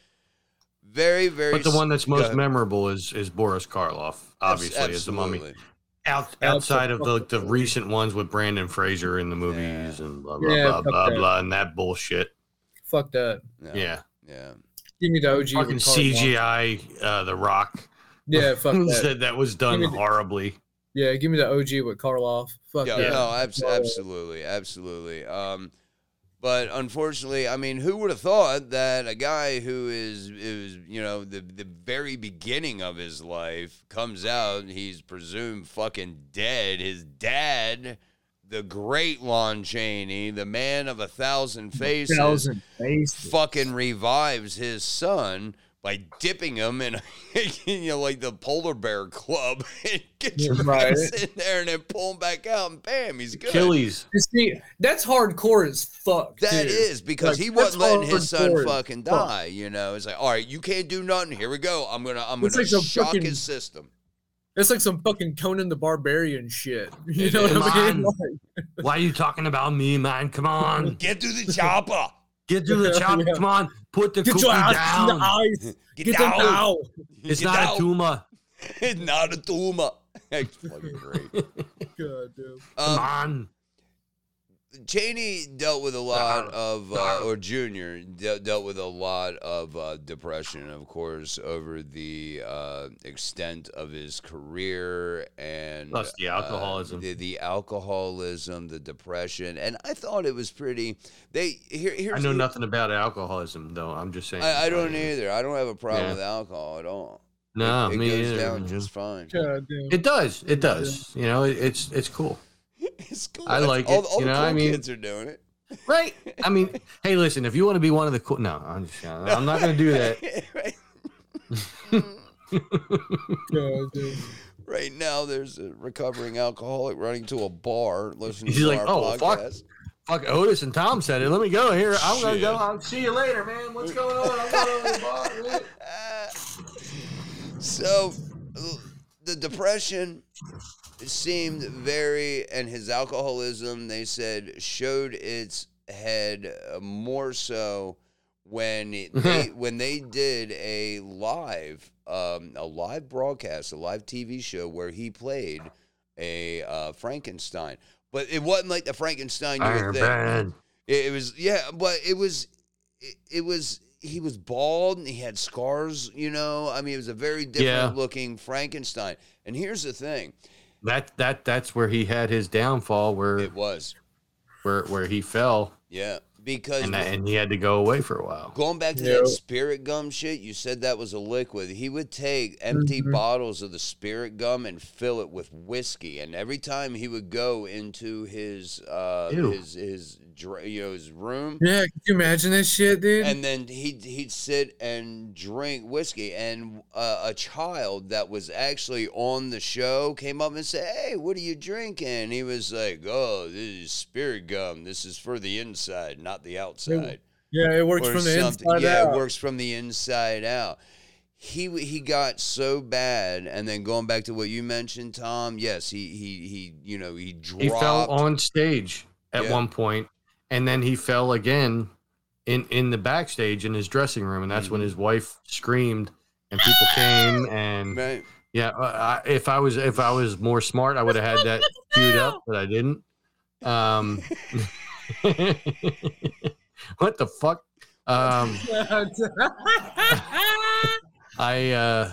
Speaker 1: Very very.
Speaker 4: But the one that's
Speaker 1: s- go
Speaker 4: most
Speaker 1: ahead.
Speaker 4: memorable is is Boris Karloff, obviously,
Speaker 1: Abs-
Speaker 4: as the Mummy.
Speaker 1: absolutely.
Speaker 4: Out, outside of the, the recent ones with Brandon Fraser in the movies and blah blah
Speaker 3: Yeah,
Speaker 4: blah
Speaker 3: fuck
Speaker 4: blah
Speaker 3: that.
Speaker 4: blah and that bullshit.
Speaker 3: Fuck that.
Speaker 1: Yeah.
Speaker 4: Yeah,
Speaker 1: Yeah.
Speaker 3: Give me the O G.
Speaker 4: fucking
Speaker 3: with Carl
Speaker 4: C
Speaker 3: Malone.
Speaker 4: G I, uh, The Rock.
Speaker 3: Yeah, fuck that.
Speaker 4: Said that was done
Speaker 3: Give me the-
Speaker 4: horribly.
Speaker 3: Yeah, give me the O G with Karloff. Fuck
Speaker 1: Yeah,
Speaker 3: yeah.
Speaker 1: no, abs- absolutely, absolutely. Um, but unfortunately, I mean, who would have thought that a guy who is is you know the the very beginning of his life comes out, he's presumed fucking dead. His dad, the great Lon Chaney, the man of a thousand faces,
Speaker 3: Thousand faces.
Speaker 1: fucking revives his son by dipping him in, you know, like the polar bear club, and get your
Speaker 3: Right.
Speaker 1: ass in there and then pull him back out, and bam, he's good.
Speaker 4: Achilles.
Speaker 3: You See, that's hardcore as fuck.
Speaker 1: That
Speaker 3: dude.
Speaker 1: is because
Speaker 3: Like,
Speaker 1: he wasn't
Speaker 3: that's
Speaker 1: letting his son
Speaker 3: hardcore as
Speaker 1: fucking
Speaker 3: fuck.
Speaker 1: die. You know, it's like, all right, you can't do nothing. Here we go. I'm gonna, I'm
Speaker 3: It's
Speaker 1: gonna
Speaker 3: like some
Speaker 1: shock
Speaker 3: fucking-
Speaker 1: his system.
Speaker 3: It's like some fucking Conan the Barbarian shit. You know
Speaker 4: Come
Speaker 3: what I mean?
Speaker 4: on.
Speaker 3: Like,
Speaker 4: Why are you talking about me, man? Come on.
Speaker 1: Get to the chopper.
Speaker 4: Get to the chopper.
Speaker 3: Yeah.
Speaker 4: Come on. Put the
Speaker 3: get
Speaker 4: cookie
Speaker 3: your ass
Speaker 4: down.
Speaker 3: in the eyes.
Speaker 1: Get,
Speaker 3: Get
Speaker 1: down.
Speaker 3: them out.
Speaker 4: It's
Speaker 1: Get
Speaker 4: not
Speaker 1: down.
Speaker 4: a tumor.
Speaker 1: It's not a tumor. That's fucking great.
Speaker 3: God damn.
Speaker 4: Come
Speaker 1: Um,
Speaker 4: on.
Speaker 1: Cheney dealt with a lot
Speaker 4: Uh,
Speaker 1: of, uh, or Junior de- dealt with a lot of uh, depression, of course, over the uh, extent of his career and
Speaker 4: Plus the alcoholism.
Speaker 1: uh, the, the alcoholism, the depression, and I thought it was pretty. They here. Here's
Speaker 4: I know
Speaker 1: the-
Speaker 4: nothing about alcoholism, though. I'm just saying.
Speaker 1: I, I don't either. I don't have a problem
Speaker 4: Yeah.
Speaker 1: with alcohol at all.
Speaker 4: No,
Speaker 1: it, it
Speaker 4: me
Speaker 1: goes
Speaker 4: either.
Speaker 1: down
Speaker 4: man.
Speaker 1: just fine.
Speaker 3: God damn.
Speaker 4: It does. It does. You know, it, it's it's cool.
Speaker 1: It's cool.
Speaker 4: I
Speaker 1: That's-
Speaker 4: like
Speaker 1: all,
Speaker 4: it,
Speaker 1: All
Speaker 4: you
Speaker 1: the
Speaker 4: know,
Speaker 1: cool
Speaker 4: I mean-
Speaker 1: kids are doing it.
Speaker 4: Right. I mean, hey, listen, if you want to be one of the cool, no, I'm just, I'm not going to do that.
Speaker 3: God damn.
Speaker 1: Right now, there's a recovering alcoholic running to a bar listening
Speaker 4: He's
Speaker 1: to
Speaker 4: like,
Speaker 1: our
Speaker 4: "Oh, fuck."
Speaker 1: podcast.
Speaker 4: Fuck, Otis and Tom said it. Let me go here. I'm going to
Speaker 1: Shit.
Speaker 4: go. I'll see you later, man. What's going on? I'm going over to the bar. Man.
Speaker 1: So, uh, the depression seemed very, and his alcoholism, they said, showed its head uh, more so when it- they when they did a live um, a live broadcast, a live T V show where he played a uh, Frankenstein, but it wasn't like the Frankenstein you would
Speaker 4: Iron
Speaker 1: think.
Speaker 4: Man.
Speaker 1: It, it was yeah, but it was it, it was he was bald and he had scars. You know, I mean, it was a very different
Speaker 4: Yeah.
Speaker 1: looking Frankenstein. And here's the thing:
Speaker 4: That that that's where he had his downfall, where
Speaker 1: it was
Speaker 4: where where he fell,
Speaker 1: yeah, because
Speaker 4: and that, and he had to go away for a while.
Speaker 1: going back to
Speaker 3: Yeah.
Speaker 1: that spirit gum shit, you said that was a liquid. He would take empty
Speaker 3: Mhm.
Speaker 1: bottles of the spirit gum and fill it with whiskey. And every time he would go into his uh,
Speaker 4: Ew.
Speaker 1: his his dr- you know his room,
Speaker 3: Yeah, could you imagine that shit, dude?
Speaker 1: and then he'd he'd sit and drink whiskey. And uh, a child that was actually on the show came up and said, "Hey, what are you drinking?" He was like, "Oh, this is spirit gum. This is for the inside, not the outside."
Speaker 3: yeah, it works
Speaker 1: Or
Speaker 3: from the
Speaker 1: something.
Speaker 3: inside
Speaker 1: yeah,
Speaker 3: out.
Speaker 1: it works from the inside out. He he got so bad, and then going back to what you mentioned, Tom. Yes, he he he you know he dropped.
Speaker 4: He fell on stage at
Speaker 1: Yeah.
Speaker 4: one point, and then he fell again in in the backstage in his dressing room, and that's when
Speaker 1: Mhm.
Speaker 4: his wife screamed, and people came, and
Speaker 1: Right.
Speaker 4: yeah, uh, I, if I was if I was more smart, I would have had that queued up, but I didn't. Um, what the fuck? Um, I uh,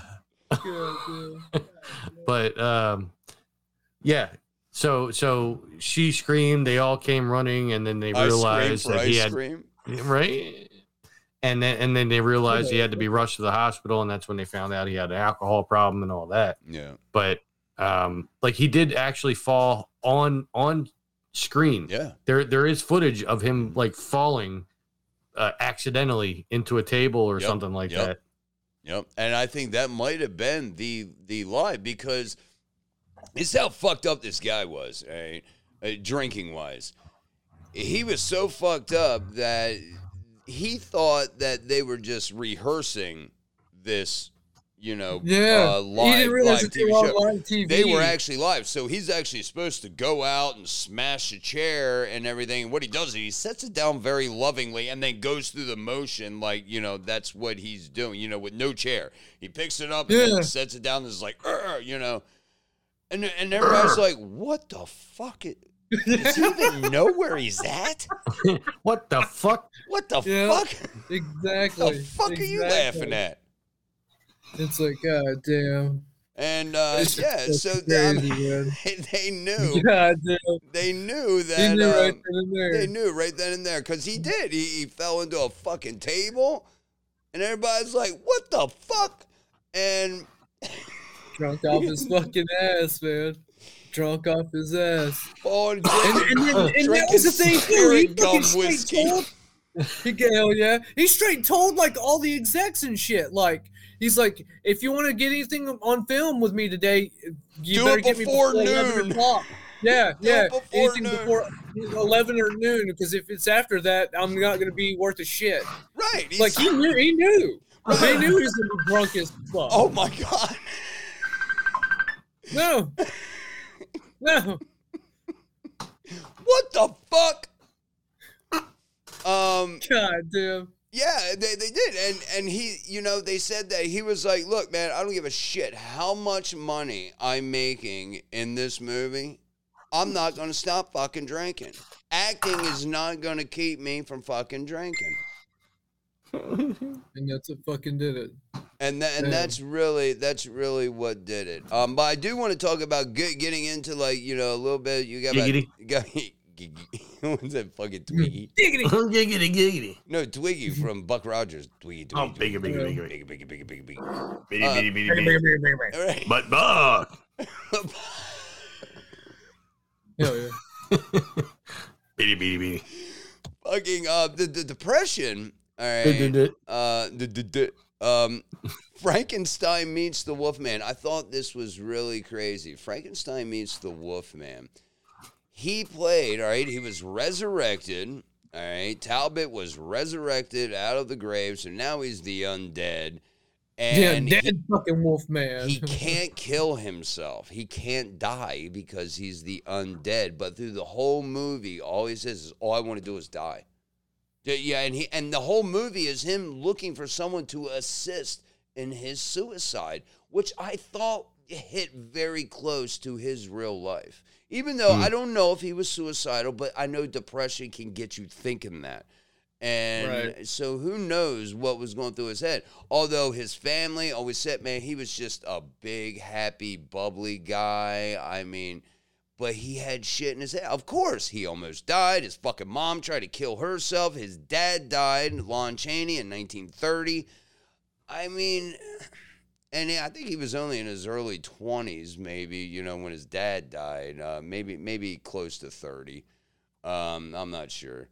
Speaker 4: but um, yeah. So so she screamed. They all came running, and then they
Speaker 1: Ice
Speaker 4: realized
Speaker 1: cream for
Speaker 4: that he
Speaker 1: ice
Speaker 4: had
Speaker 1: cream.
Speaker 4: right. And then and then they realized he had to be rushed to the hospital, and that's when they found out he had an alcohol problem and all that.
Speaker 1: Yeah.
Speaker 4: But um, like he did actually fall on on screen.
Speaker 1: Yeah.
Speaker 4: There there is footage of him like falling uh, accidentally into a table or
Speaker 1: Yep,
Speaker 4: something like
Speaker 1: yep.
Speaker 4: that.
Speaker 1: Yep. And I think that might have been the the lie, because it's how fucked up this guy was, right? Uh, drinking wise. He was so fucked up that he thought that they were just rehearsing this, you know,
Speaker 3: Yeah,
Speaker 1: uh,
Speaker 3: he
Speaker 1: live,
Speaker 3: didn't realize
Speaker 1: live
Speaker 3: that
Speaker 1: T V
Speaker 3: they were
Speaker 1: show.
Speaker 3: on live T V.
Speaker 1: They were actually live. So he's actually supposed to go out and smash a chair and everything. And what he does is he sets it down very lovingly and then goes through the motion like, you know, that's what he's doing, you know, with no chair. He picks it up and
Speaker 3: Yeah.
Speaker 1: then sets it down and is like, "Arr," you know. And, and everybody's like, what the fuck? It, does he even know where he's at?
Speaker 4: What the fuck?
Speaker 1: What the
Speaker 3: Yeah,
Speaker 1: fuck?
Speaker 3: Exactly.
Speaker 1: What the fuck are you
Speaker 3: exactly.
Speaker 1: laughing at?
Speaker 3: It's like, god damn.
Speaker 1: And uh,
Speaker 3: It's
Speaker 1: yeah,
Speaker 3: just
Speaker 1: so
Speaker 3: crazy,
Speaker 1: they,
Speaker 3: man.
Speaker 1: they knew.
Speaker 3: God damn.
Speaker 1: They knew that.
Speaker 3: He knew right
Speaker 1: um,
Speaker 3: then and there.
Speaker 1: They knew right then and there, because he did. He, he fell into a fucking table, and everybody's like, what the fuck? And
Speaker 3: Drunk off his fucking ass, man. Drunk off his ass.
Speaker 1: oh, and
Speaker 3: And, and, then, and that
Speaker 1: drinking
Speaker 3: was the thing, too. He
Speaker 1: spirit gum
Speaker 3: fucking straight
Speaker 1: whiskey.
Speaker 3: told. He, hell yeah. He straight told, like, all the execs and shit. Like, he's like, if you want to get anything on film with me today, you
Speaker 1: Do
Speaker 3: better
Speaker 1: it
Speaker 3: get me
Speaker 1: before
Speaker 3: before eleven
Speaker 1: noon.
Speaker 3: o'clock. Yeah,
Speaker 1: Do
Speaker 3: yeah.
Speaker 1: it before
Speaker 3: Anything
Speaker 1: noon.
Speaker 3: before eleven or noon, because if it's after that, I'm not going to be worth a shit.
Speaker 1: Right. he's-
Speaker 3: Like, he knew. He knew. They knew he was going to be drunk as fuck.
Speaker 1: oh, my God.
Speaker 3: No. No.
Speaker 1: What the fuck? Um,
Speaker 3: God damn.
Speaker 1: Yeah, they, they did. And and he, you know, they said that he was like, look, man, I don't give a shit how much money I'm making in this movie. I'm not going to stop fucking drinking. Acting is not going to keep me from fucking drinking.
Speaker 3: And that's what fucking did it.
Speaker 1: And that, and that's really that's really what did it. Um, but I do want to talk about get, getting into like you know a little bit. You got
Speaker 4: Giggity.
Speaker 1: you got what's that fucking Twiggy?
Speaker 3: Giggity.
Speaker 4: Giggity, giggity.
Speaker 1: No, Twiggy from Buck Rogers. Twiggy, Twiggy,
Speaker 4: Oh, bigger, bigger,
Speaker 1: Twiggy,
Speaker 4: bigger.
Speaker 1: bigger, bigger, bigger, bigger, bigger.
Speaker 4: Bitty,
Speaker 1: Uh,
Speaker 4: bitty, bitty, bitty.
Speaker 1: All right.
Speaker 4: But Buck.
Speaker 3: Hell yeah.
Speaker 4: Bitty, bitty, bitty.
Speaker 1: Fucking uh, the the depression. All right. Uh, the the the um, Frankenstein meets the Wolfman. I thought this was really crazy. Frankenstein meets the Wolfman. He played, all right, he was resurrected, all right. Talbot was resurrected out of the grave, so now he's the undead. And
Speaker 3: yeah, dead
Speaker 1: he,
Speaker 3: fucking Wolfman.
Speaker 1: he can't kill himself. He can't die because he's the undead. But through the whole movie, all he says is, all I want to do is die. Yeah, and he and the whole movie is him looking for someone to assist in his suicide, which I thought hit very close to his real life. Even though mm. I don't know if he was suicidal, but I know depression can get you thinking that. And right. so who knows what was going through his head. Although his family always said, man, he was just a big, happy, bubbly guy. I mean, but he had shit in his head. Of course, he almost died. His fucking mom tried to kill herself. His dad died, Lon Chaney, in nineteen thirty. I mean, and I think he was only in his early twenties, maybe, you know, when his dad died. Uh, maybe maybe close to thirty. Um, I'm not sure.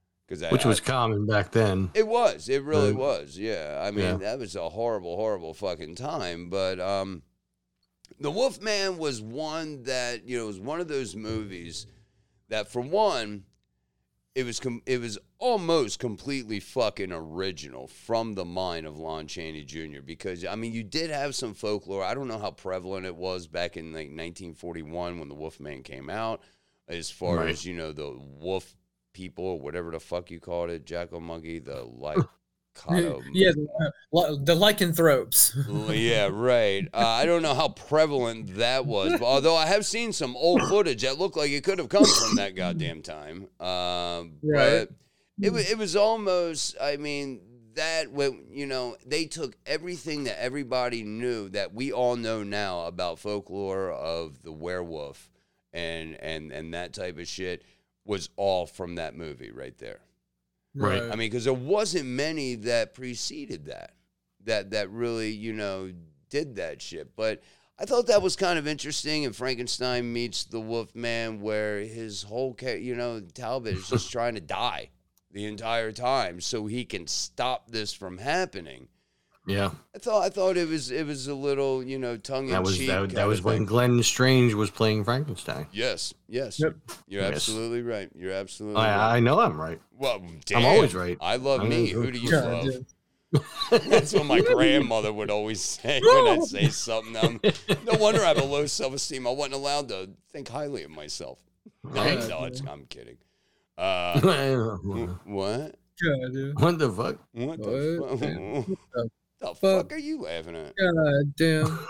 Speaker 1: I,
Speaker 4: Which was
Speaker 1: I,
Speaker 4: common back then.
Speaker 1: It was. It really uh, was, yeah. I mean,
Speaker 4: yeah.
Speaker 1: that was a horrible, horrible fucking time. But um, The Wolfman was one that, you know, was one of those movies that, for one, it was com- it was almost completely fucking original from the mind of Lon Chaney Junior Because, I mean, you did have some folklore. I don't know how prevalent it was back in, like, nineteen forty-one when The Wolfman came out, as far
Speaker 4: right.
Speaker 1: as, you know, the wolf people or whatever the fuck you called it, jackal monkey, the like
Speaker 3: yeah, the, uh, the lycanthropes.
Speaker 1: Yeah, right. Uh, I don't know how prevalent that was, but although I have seen some old footage that looked like it could have come from that goddamn time. Uh,
Speaker 3: right.
Speaker 1: But it was it was almost. I mean, that when you know they took everything that everybody knew that we all know now about folklore of the werewolf and and and that type of shit. Was all from that movie right there.
Speaker 4: Right.
Speaker 1: I mean, because there wasn't many that preceded that, that that really, you know, did that shit. But I thought that was kind of interesting. And Frankenstein meets the Wolfman, where his whole, you know, Talbot is just trying to die the entire time so he can stop this from happening.
Speaker 4: Yeah,
Speaker 1: I thought I thought it was it was a little, you know, tongue in
Speaker 4: that was
Speaker 1: cheek.
Speaker 4: that, that was when Glenn Strange was playing Frankenstein.
Speaker 1: Yes, yes,
Speaker 3: yep.
Speaker 1: You're
Speaker 4: yes.
Speaker 1: absolutely right. You're absolutely.
Speaker 4: I,
Speaker 1: right.
Speaker 4: I know I'm right.
Speaker 1: Well, damn,
Speaker 4: I'm always right.
Speaker 1: I love
Speaker 4: I'm
Speaker 1: me.
Speaker 4: always
Speaker 1: Who do you
Speaker 3: God,
Speaker 1: love? That's what my grandmother would always say when I'd say something. I'm, no wonder I have a low self-esteem. I wasn't allowed to think highly of myself. No,
Speaker 4: Right.
Speaker 1: no it's, I'm kidding. Uh, what?
Speaker 3: God, dude.
Speaker 4: What the fuck?
Speaker 1: What the
Speaker 3: What?
Speaker 1: fuck?
Speaker 3: the
Speaker 1: The
Speaker 3: fuck?
Speaker 1: fuck are you laughing at?
Speaker 3: God damn.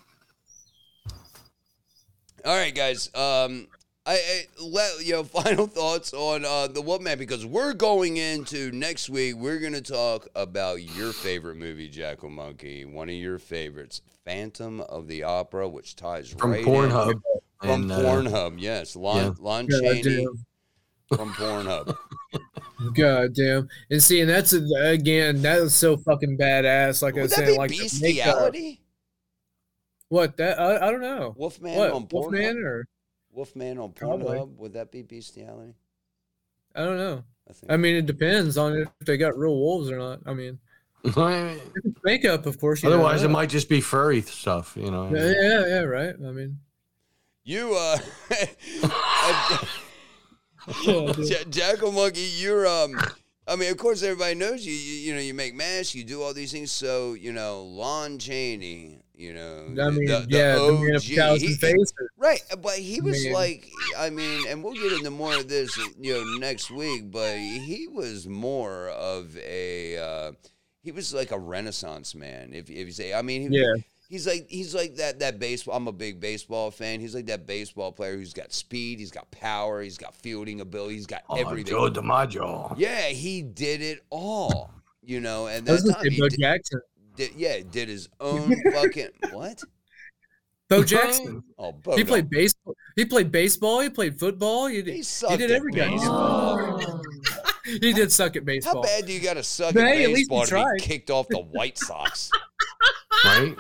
Speaker 1: All right, guys. Um, I, I let you know final thoughts on uh, the Wolfman, because we're going into next week. We're gonna talk about your favorite movie, Jackal Monkey. One of your favorites, Phantom of the Opera, which ties
Speaker 4: From
Speaker 1: right
Speaker 4: Pornhub.
Speaker 1: in. From
Speaker 4: And, uh,
Speaker 1: Pornhub, yes, Lon,
Speaker 4: yeah.
Speaker 1: Lon
Speaker 3: God
Speaker 1: Chaney
Speaker 3: damn.
Speaker 1: from Pornhub.
Speaker 3: God damn. And see, and that's a, again, that was so fucking badass. Like
Speaker 1: Would
Speaker 3: I was
Speaker 1: that
Speaker 3: saying,
Speaker 1: be
Speaker 3: like the makeup.
Speaker 1: bestiality?
Speaker 3: What that? I, I don't know.
Speaker 1: Wolfman
Speaker 3: What
Speaker 1: on
Speaker 3: Wolfman
Speaker 1: Pornhub.
Speaker 3: or
Speaker 1: Wolfman on
Speaker 3: Probably.
Speaker 1: Pornhub. Would that be bestiality?
Speaker 3: I don't know.
Speaker 1: I think.
Speaker 3: I mean, it depends on if they got real wolves or not. I mean, if it's makeup, of course. You
Speaker 4: Otherwise,
Speaker 3: don't
Speaker 4: it
Speaker 3: know.
Speaker 4: might just be furry stuff, you know.
Speaker 3: Yeah, yeah, yeah, right. I mean,
Speaker 1: You uh.
Speaker 3: yeah, dude.
Speaker 1: Ja- Jackal Monkey, you're um, I mean, of course, everybody knows you. You, you know, you make masks, you do all these things. So, you know, Lon Chaney, you know,
Speaker 3: I mean,
Speaker 1: the, the
Speaker 3: yeah,
Speaker 1: O G,
Speaker 3: the man of thousand
Speaker 1: he-
Speaker 3: faces.
Speaker 1: right? But he was
Speaker 3: Man.
Speaker 1: like, I mean, and we'll get into more of this, you know, next week. But he was more of a, uh, he was like a Renaissance man. If if you say, I mean, he,
Speaker 3: Yeah.
Speaker 1: He's like he's like that that baseball. I'm a big baseball fan. He's like that baseball player who's got speed, he's got power, he's got fielding ability, he's got
Speaker 4: Oh,
Speaker 1: everything.
Speaker 4: Joe DiMaggio.
Speaker 1: Yeah, he did it all. You know, and
Speaker 3: I was
Speaker 1: that
Speaker 3: gonna
Speaker 1: time
Speaker 3: say
Speaker 1: he
Speaker 3: Bo
Speaker 1: did,
Speaker 3: Jackson.
Speaker 1: did yeah did his own fucking what?
Speaker 3: Bo Jackson.
Speaker 1: Oh, Bo
Speaker 3: He
Speaker 1: don't-
Speaker 3: played baseball. He played baseball. He played football. He did,
Speaker 1: He
Speaker 3: he
Speaker 1: sucked
Speaker 3: did
Speaker 1: at
Speaker 3: every goddamn
Speaker 1: baseball.
Speaker 3: thing. He did suck at
Speaker 1: How
Speaker 3: baseball.
Speaker 1: bad do you got to suck
Speaker 3: But
Speaker 1: at
Speaker 3: hey, at least he
Speaker 1: baseball to
Speaker 3: tried.
Speaker 1: be kicked off the White Sox?
Speaker 4: Right?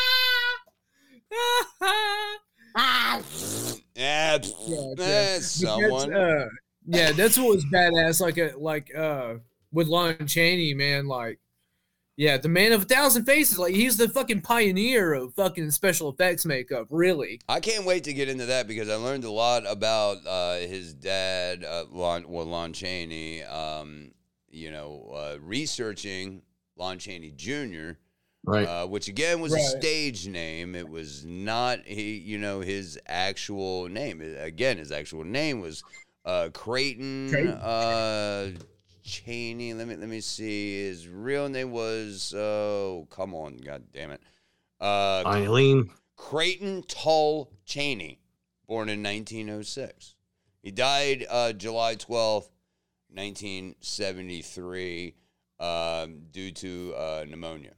Speaker 1: Yeah,
Speaker 3: Yeah,
Speaker 1: eh,
Speaker 3: yeah. But
Speaker 1: someone.
Speaker 3: That's, uh, yeah, that's what was badass. Like a like uh with Lon Chaney, man. Like, yeah, the man of a thousand faces. Like he's the fucking pioneer of fucking special effects makeup. Really.
Speaker 1: I can't wait to get into that because I learned a lot about uh, his dad, uh, Lon, well, Lon Chaney. Um, you know, uh, researching Lon Chaney Junior
Speaker 4: Right.
Speaker 1: Uh, which again was
Speaker 3: Right.
Speaker 1: a stage name. It was not he, you know, his actual name. Again, his actual name was uh, Creighton,
Speaker 3: Creighton.
Speaker 1: Uh, Chaney. Let me let me see. His real name was oh come on, god damn it, uh,
Speaker 4: Eileen.
Speaker 1: Creighton Tull Chaney, born in nineteen oh six. He died uh, July twelfth, nineteen seventy-three, um, due to uh, pneumonia.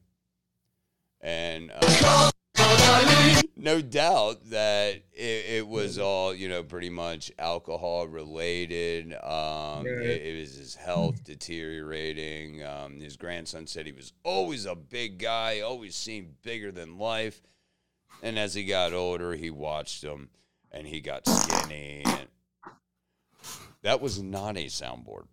Speaker 1: And uh, no doubt that it, it was all, you know, pretty much alcohol related. Um,
Speaker 3: Yeah.
Speaker 1: it, it was his health deteriorating. Um, his grandson said he was always a big guy, always seemed bigger than life. And as he got older, he watched him and he got skinny. And that was not a soundboard.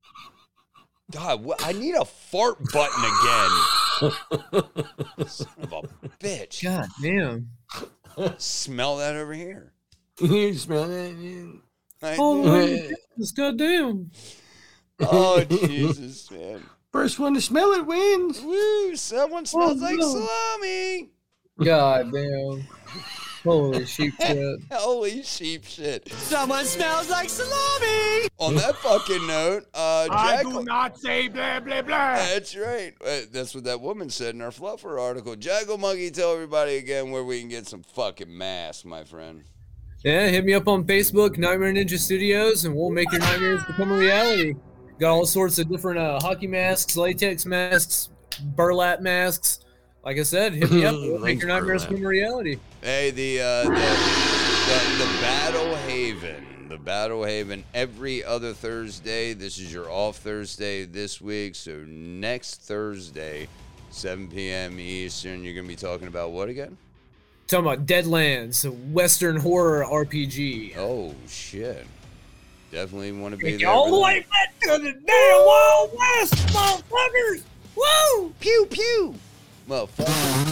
Speaker 1: God, what, I need a fart button again. Son of a bitch.
Speaker 3: God damn.
Speaker 1: Smell that over here.
Speaker 4: You smell that?
Speaker 1: I
Speaker 3: Oh,
Speaker 1: do.
Speaker 3: my goodness, goddamn.
Speaker 1: Oh, Jesus, man.
Speaker 4: First one to smell it wins.
Speaker 1: Woo, someone smells
Speaker 3: Oh,
Speaker 1: like
Speaker 3: no.
Speaker 1: salami.
Speaker 3: God damn. Holy sheep shit.
Speaker 1: Holy sheep shit.
Speaker 5: Someone smells like salami!
Speaker 1: On that fucking note, uh,
Speaker 7: I
Speaker 1: Jack.
Speaker 7: do not say blah, blah, blah.
Speaker 1: That's right. Uh, That's what that woman said in our Fluffer article. Jackal Monkey, tell everybody again where we can get some fucking masks, my friend.
Speaker 3: Yeah, hit me up on Facebook, Nightmare Ninja Studios, and we'll make your nightmares become a reality. Got all sorts of different uh, hockey masks, latex masks, burlap masks. Like I said, hit me up. We'll make
Speaker 4: Thanks,
Speaker 3: your nightmares
Speaker 4: burlap.
Speaker 3: become a reality.
Speaker 1: Hey, the, uh, the, the, the Battle Haven. The Battle Haven every other Thursday. This is your off Thursday this week. So next Thursday, seven p.m. Eastern, you're going to be talking about what again?
Speaker 3: Talking about Deadlands, a Western horror R P G.
Speaker 1: Oh, shit. Definitely want to be
Speaker 3: Take
Speaker 1: there.
Speaker 3: all
Speaker 1: for
Speaker 3: the
Speaker 1: that.
Speaker 3: way back to the damn Wild West, motherfuckers! Woo!
Speaker 1: Pew, pew. Motherfucker.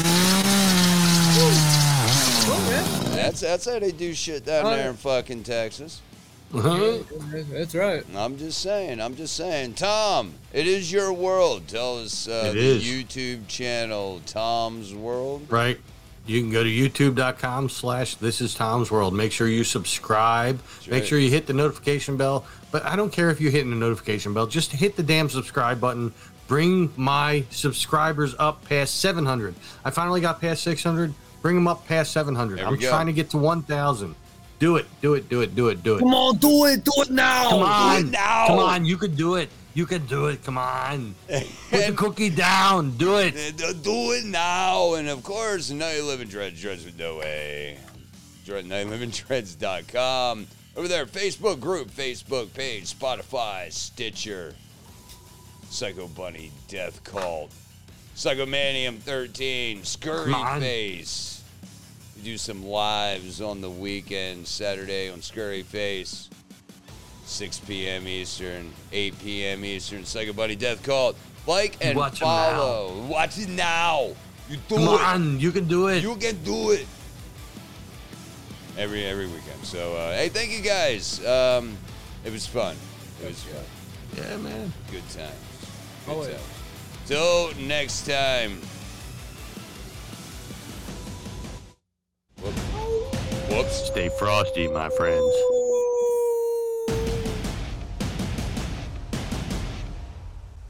Speaker 3: Oh, man.
Speaker 1: That's, that's how they do shit down
Speaker 3: Uh,
Speaker 1: there in fucking Texas.
Speaker 4: Uh-huh.
Speaker 3: That's right.
Speaker 1: I'm just saying. I'm just saying. Tom, it is your world. Tell us uh,
Speaker 4: It
Speaker 1: the
Speaker 4: is.
Speaker 1: YouTube channel, Tom's World.
Speaker 4: Right. You can go to youtube.com slash this is Tom's World. Make sure you subscribe. Make
Speaker 1: right.
Speaker 4: sure you hit the notification bell. But I don't care if you're hitting the notification bell. Just hit the damn subscribe button. Bring my subscribers up past seven hundred. I finally got past six hundred. Bring them up past seven hundred.
Speaker 1: There we
Speaker 4: I'm
Speaker 1: go.
Speaker 4: trying to get to one thousand. Do it. Do it. Do it. Do it. Do it.
Speaker 3: Come on, do it. Do it now.
Speaker 4: Come on.
Speaker 1: now.
Speaker 4: Come on. You can do it. You can do it. Come on. Put the cookie down. Do it.
Speaker 1: Uh, Do it now. And of course, Night Living Dreads, Dreads with no way. night living dreads dot com. Over there, Facebook group, Facebook page, Spotify, Stitcher, Psycho Bunny, Death Cult, Psychomanium thirteen, Scurry
Speaker 4: Come on.
Speaker 1: Face. We do some lives on the weekend, Saturday on Scurry Face. six p.m. Eastern, eight p.m. Eastern, Psycho Bunny, Death Cult. Like and
Speaker 4: Watch 'em
Speaker 1: follow. Watch it now. You do
Speaker 4: Come
Speaker 1: it.
Speaker 4: on. You can do it.
Speaker 1: You can do it. Every every weekend. So uh, hey, thank you guys. Um, it was fun. It was fun.
Speaker 4: Yeah, man.
Speaker 1: Good times. Good
Speaker 3: Oh, yeah.
Speaker 1: times. So next time. Whoops. Whoops.
Speaker 4: Stay frosty, my friends.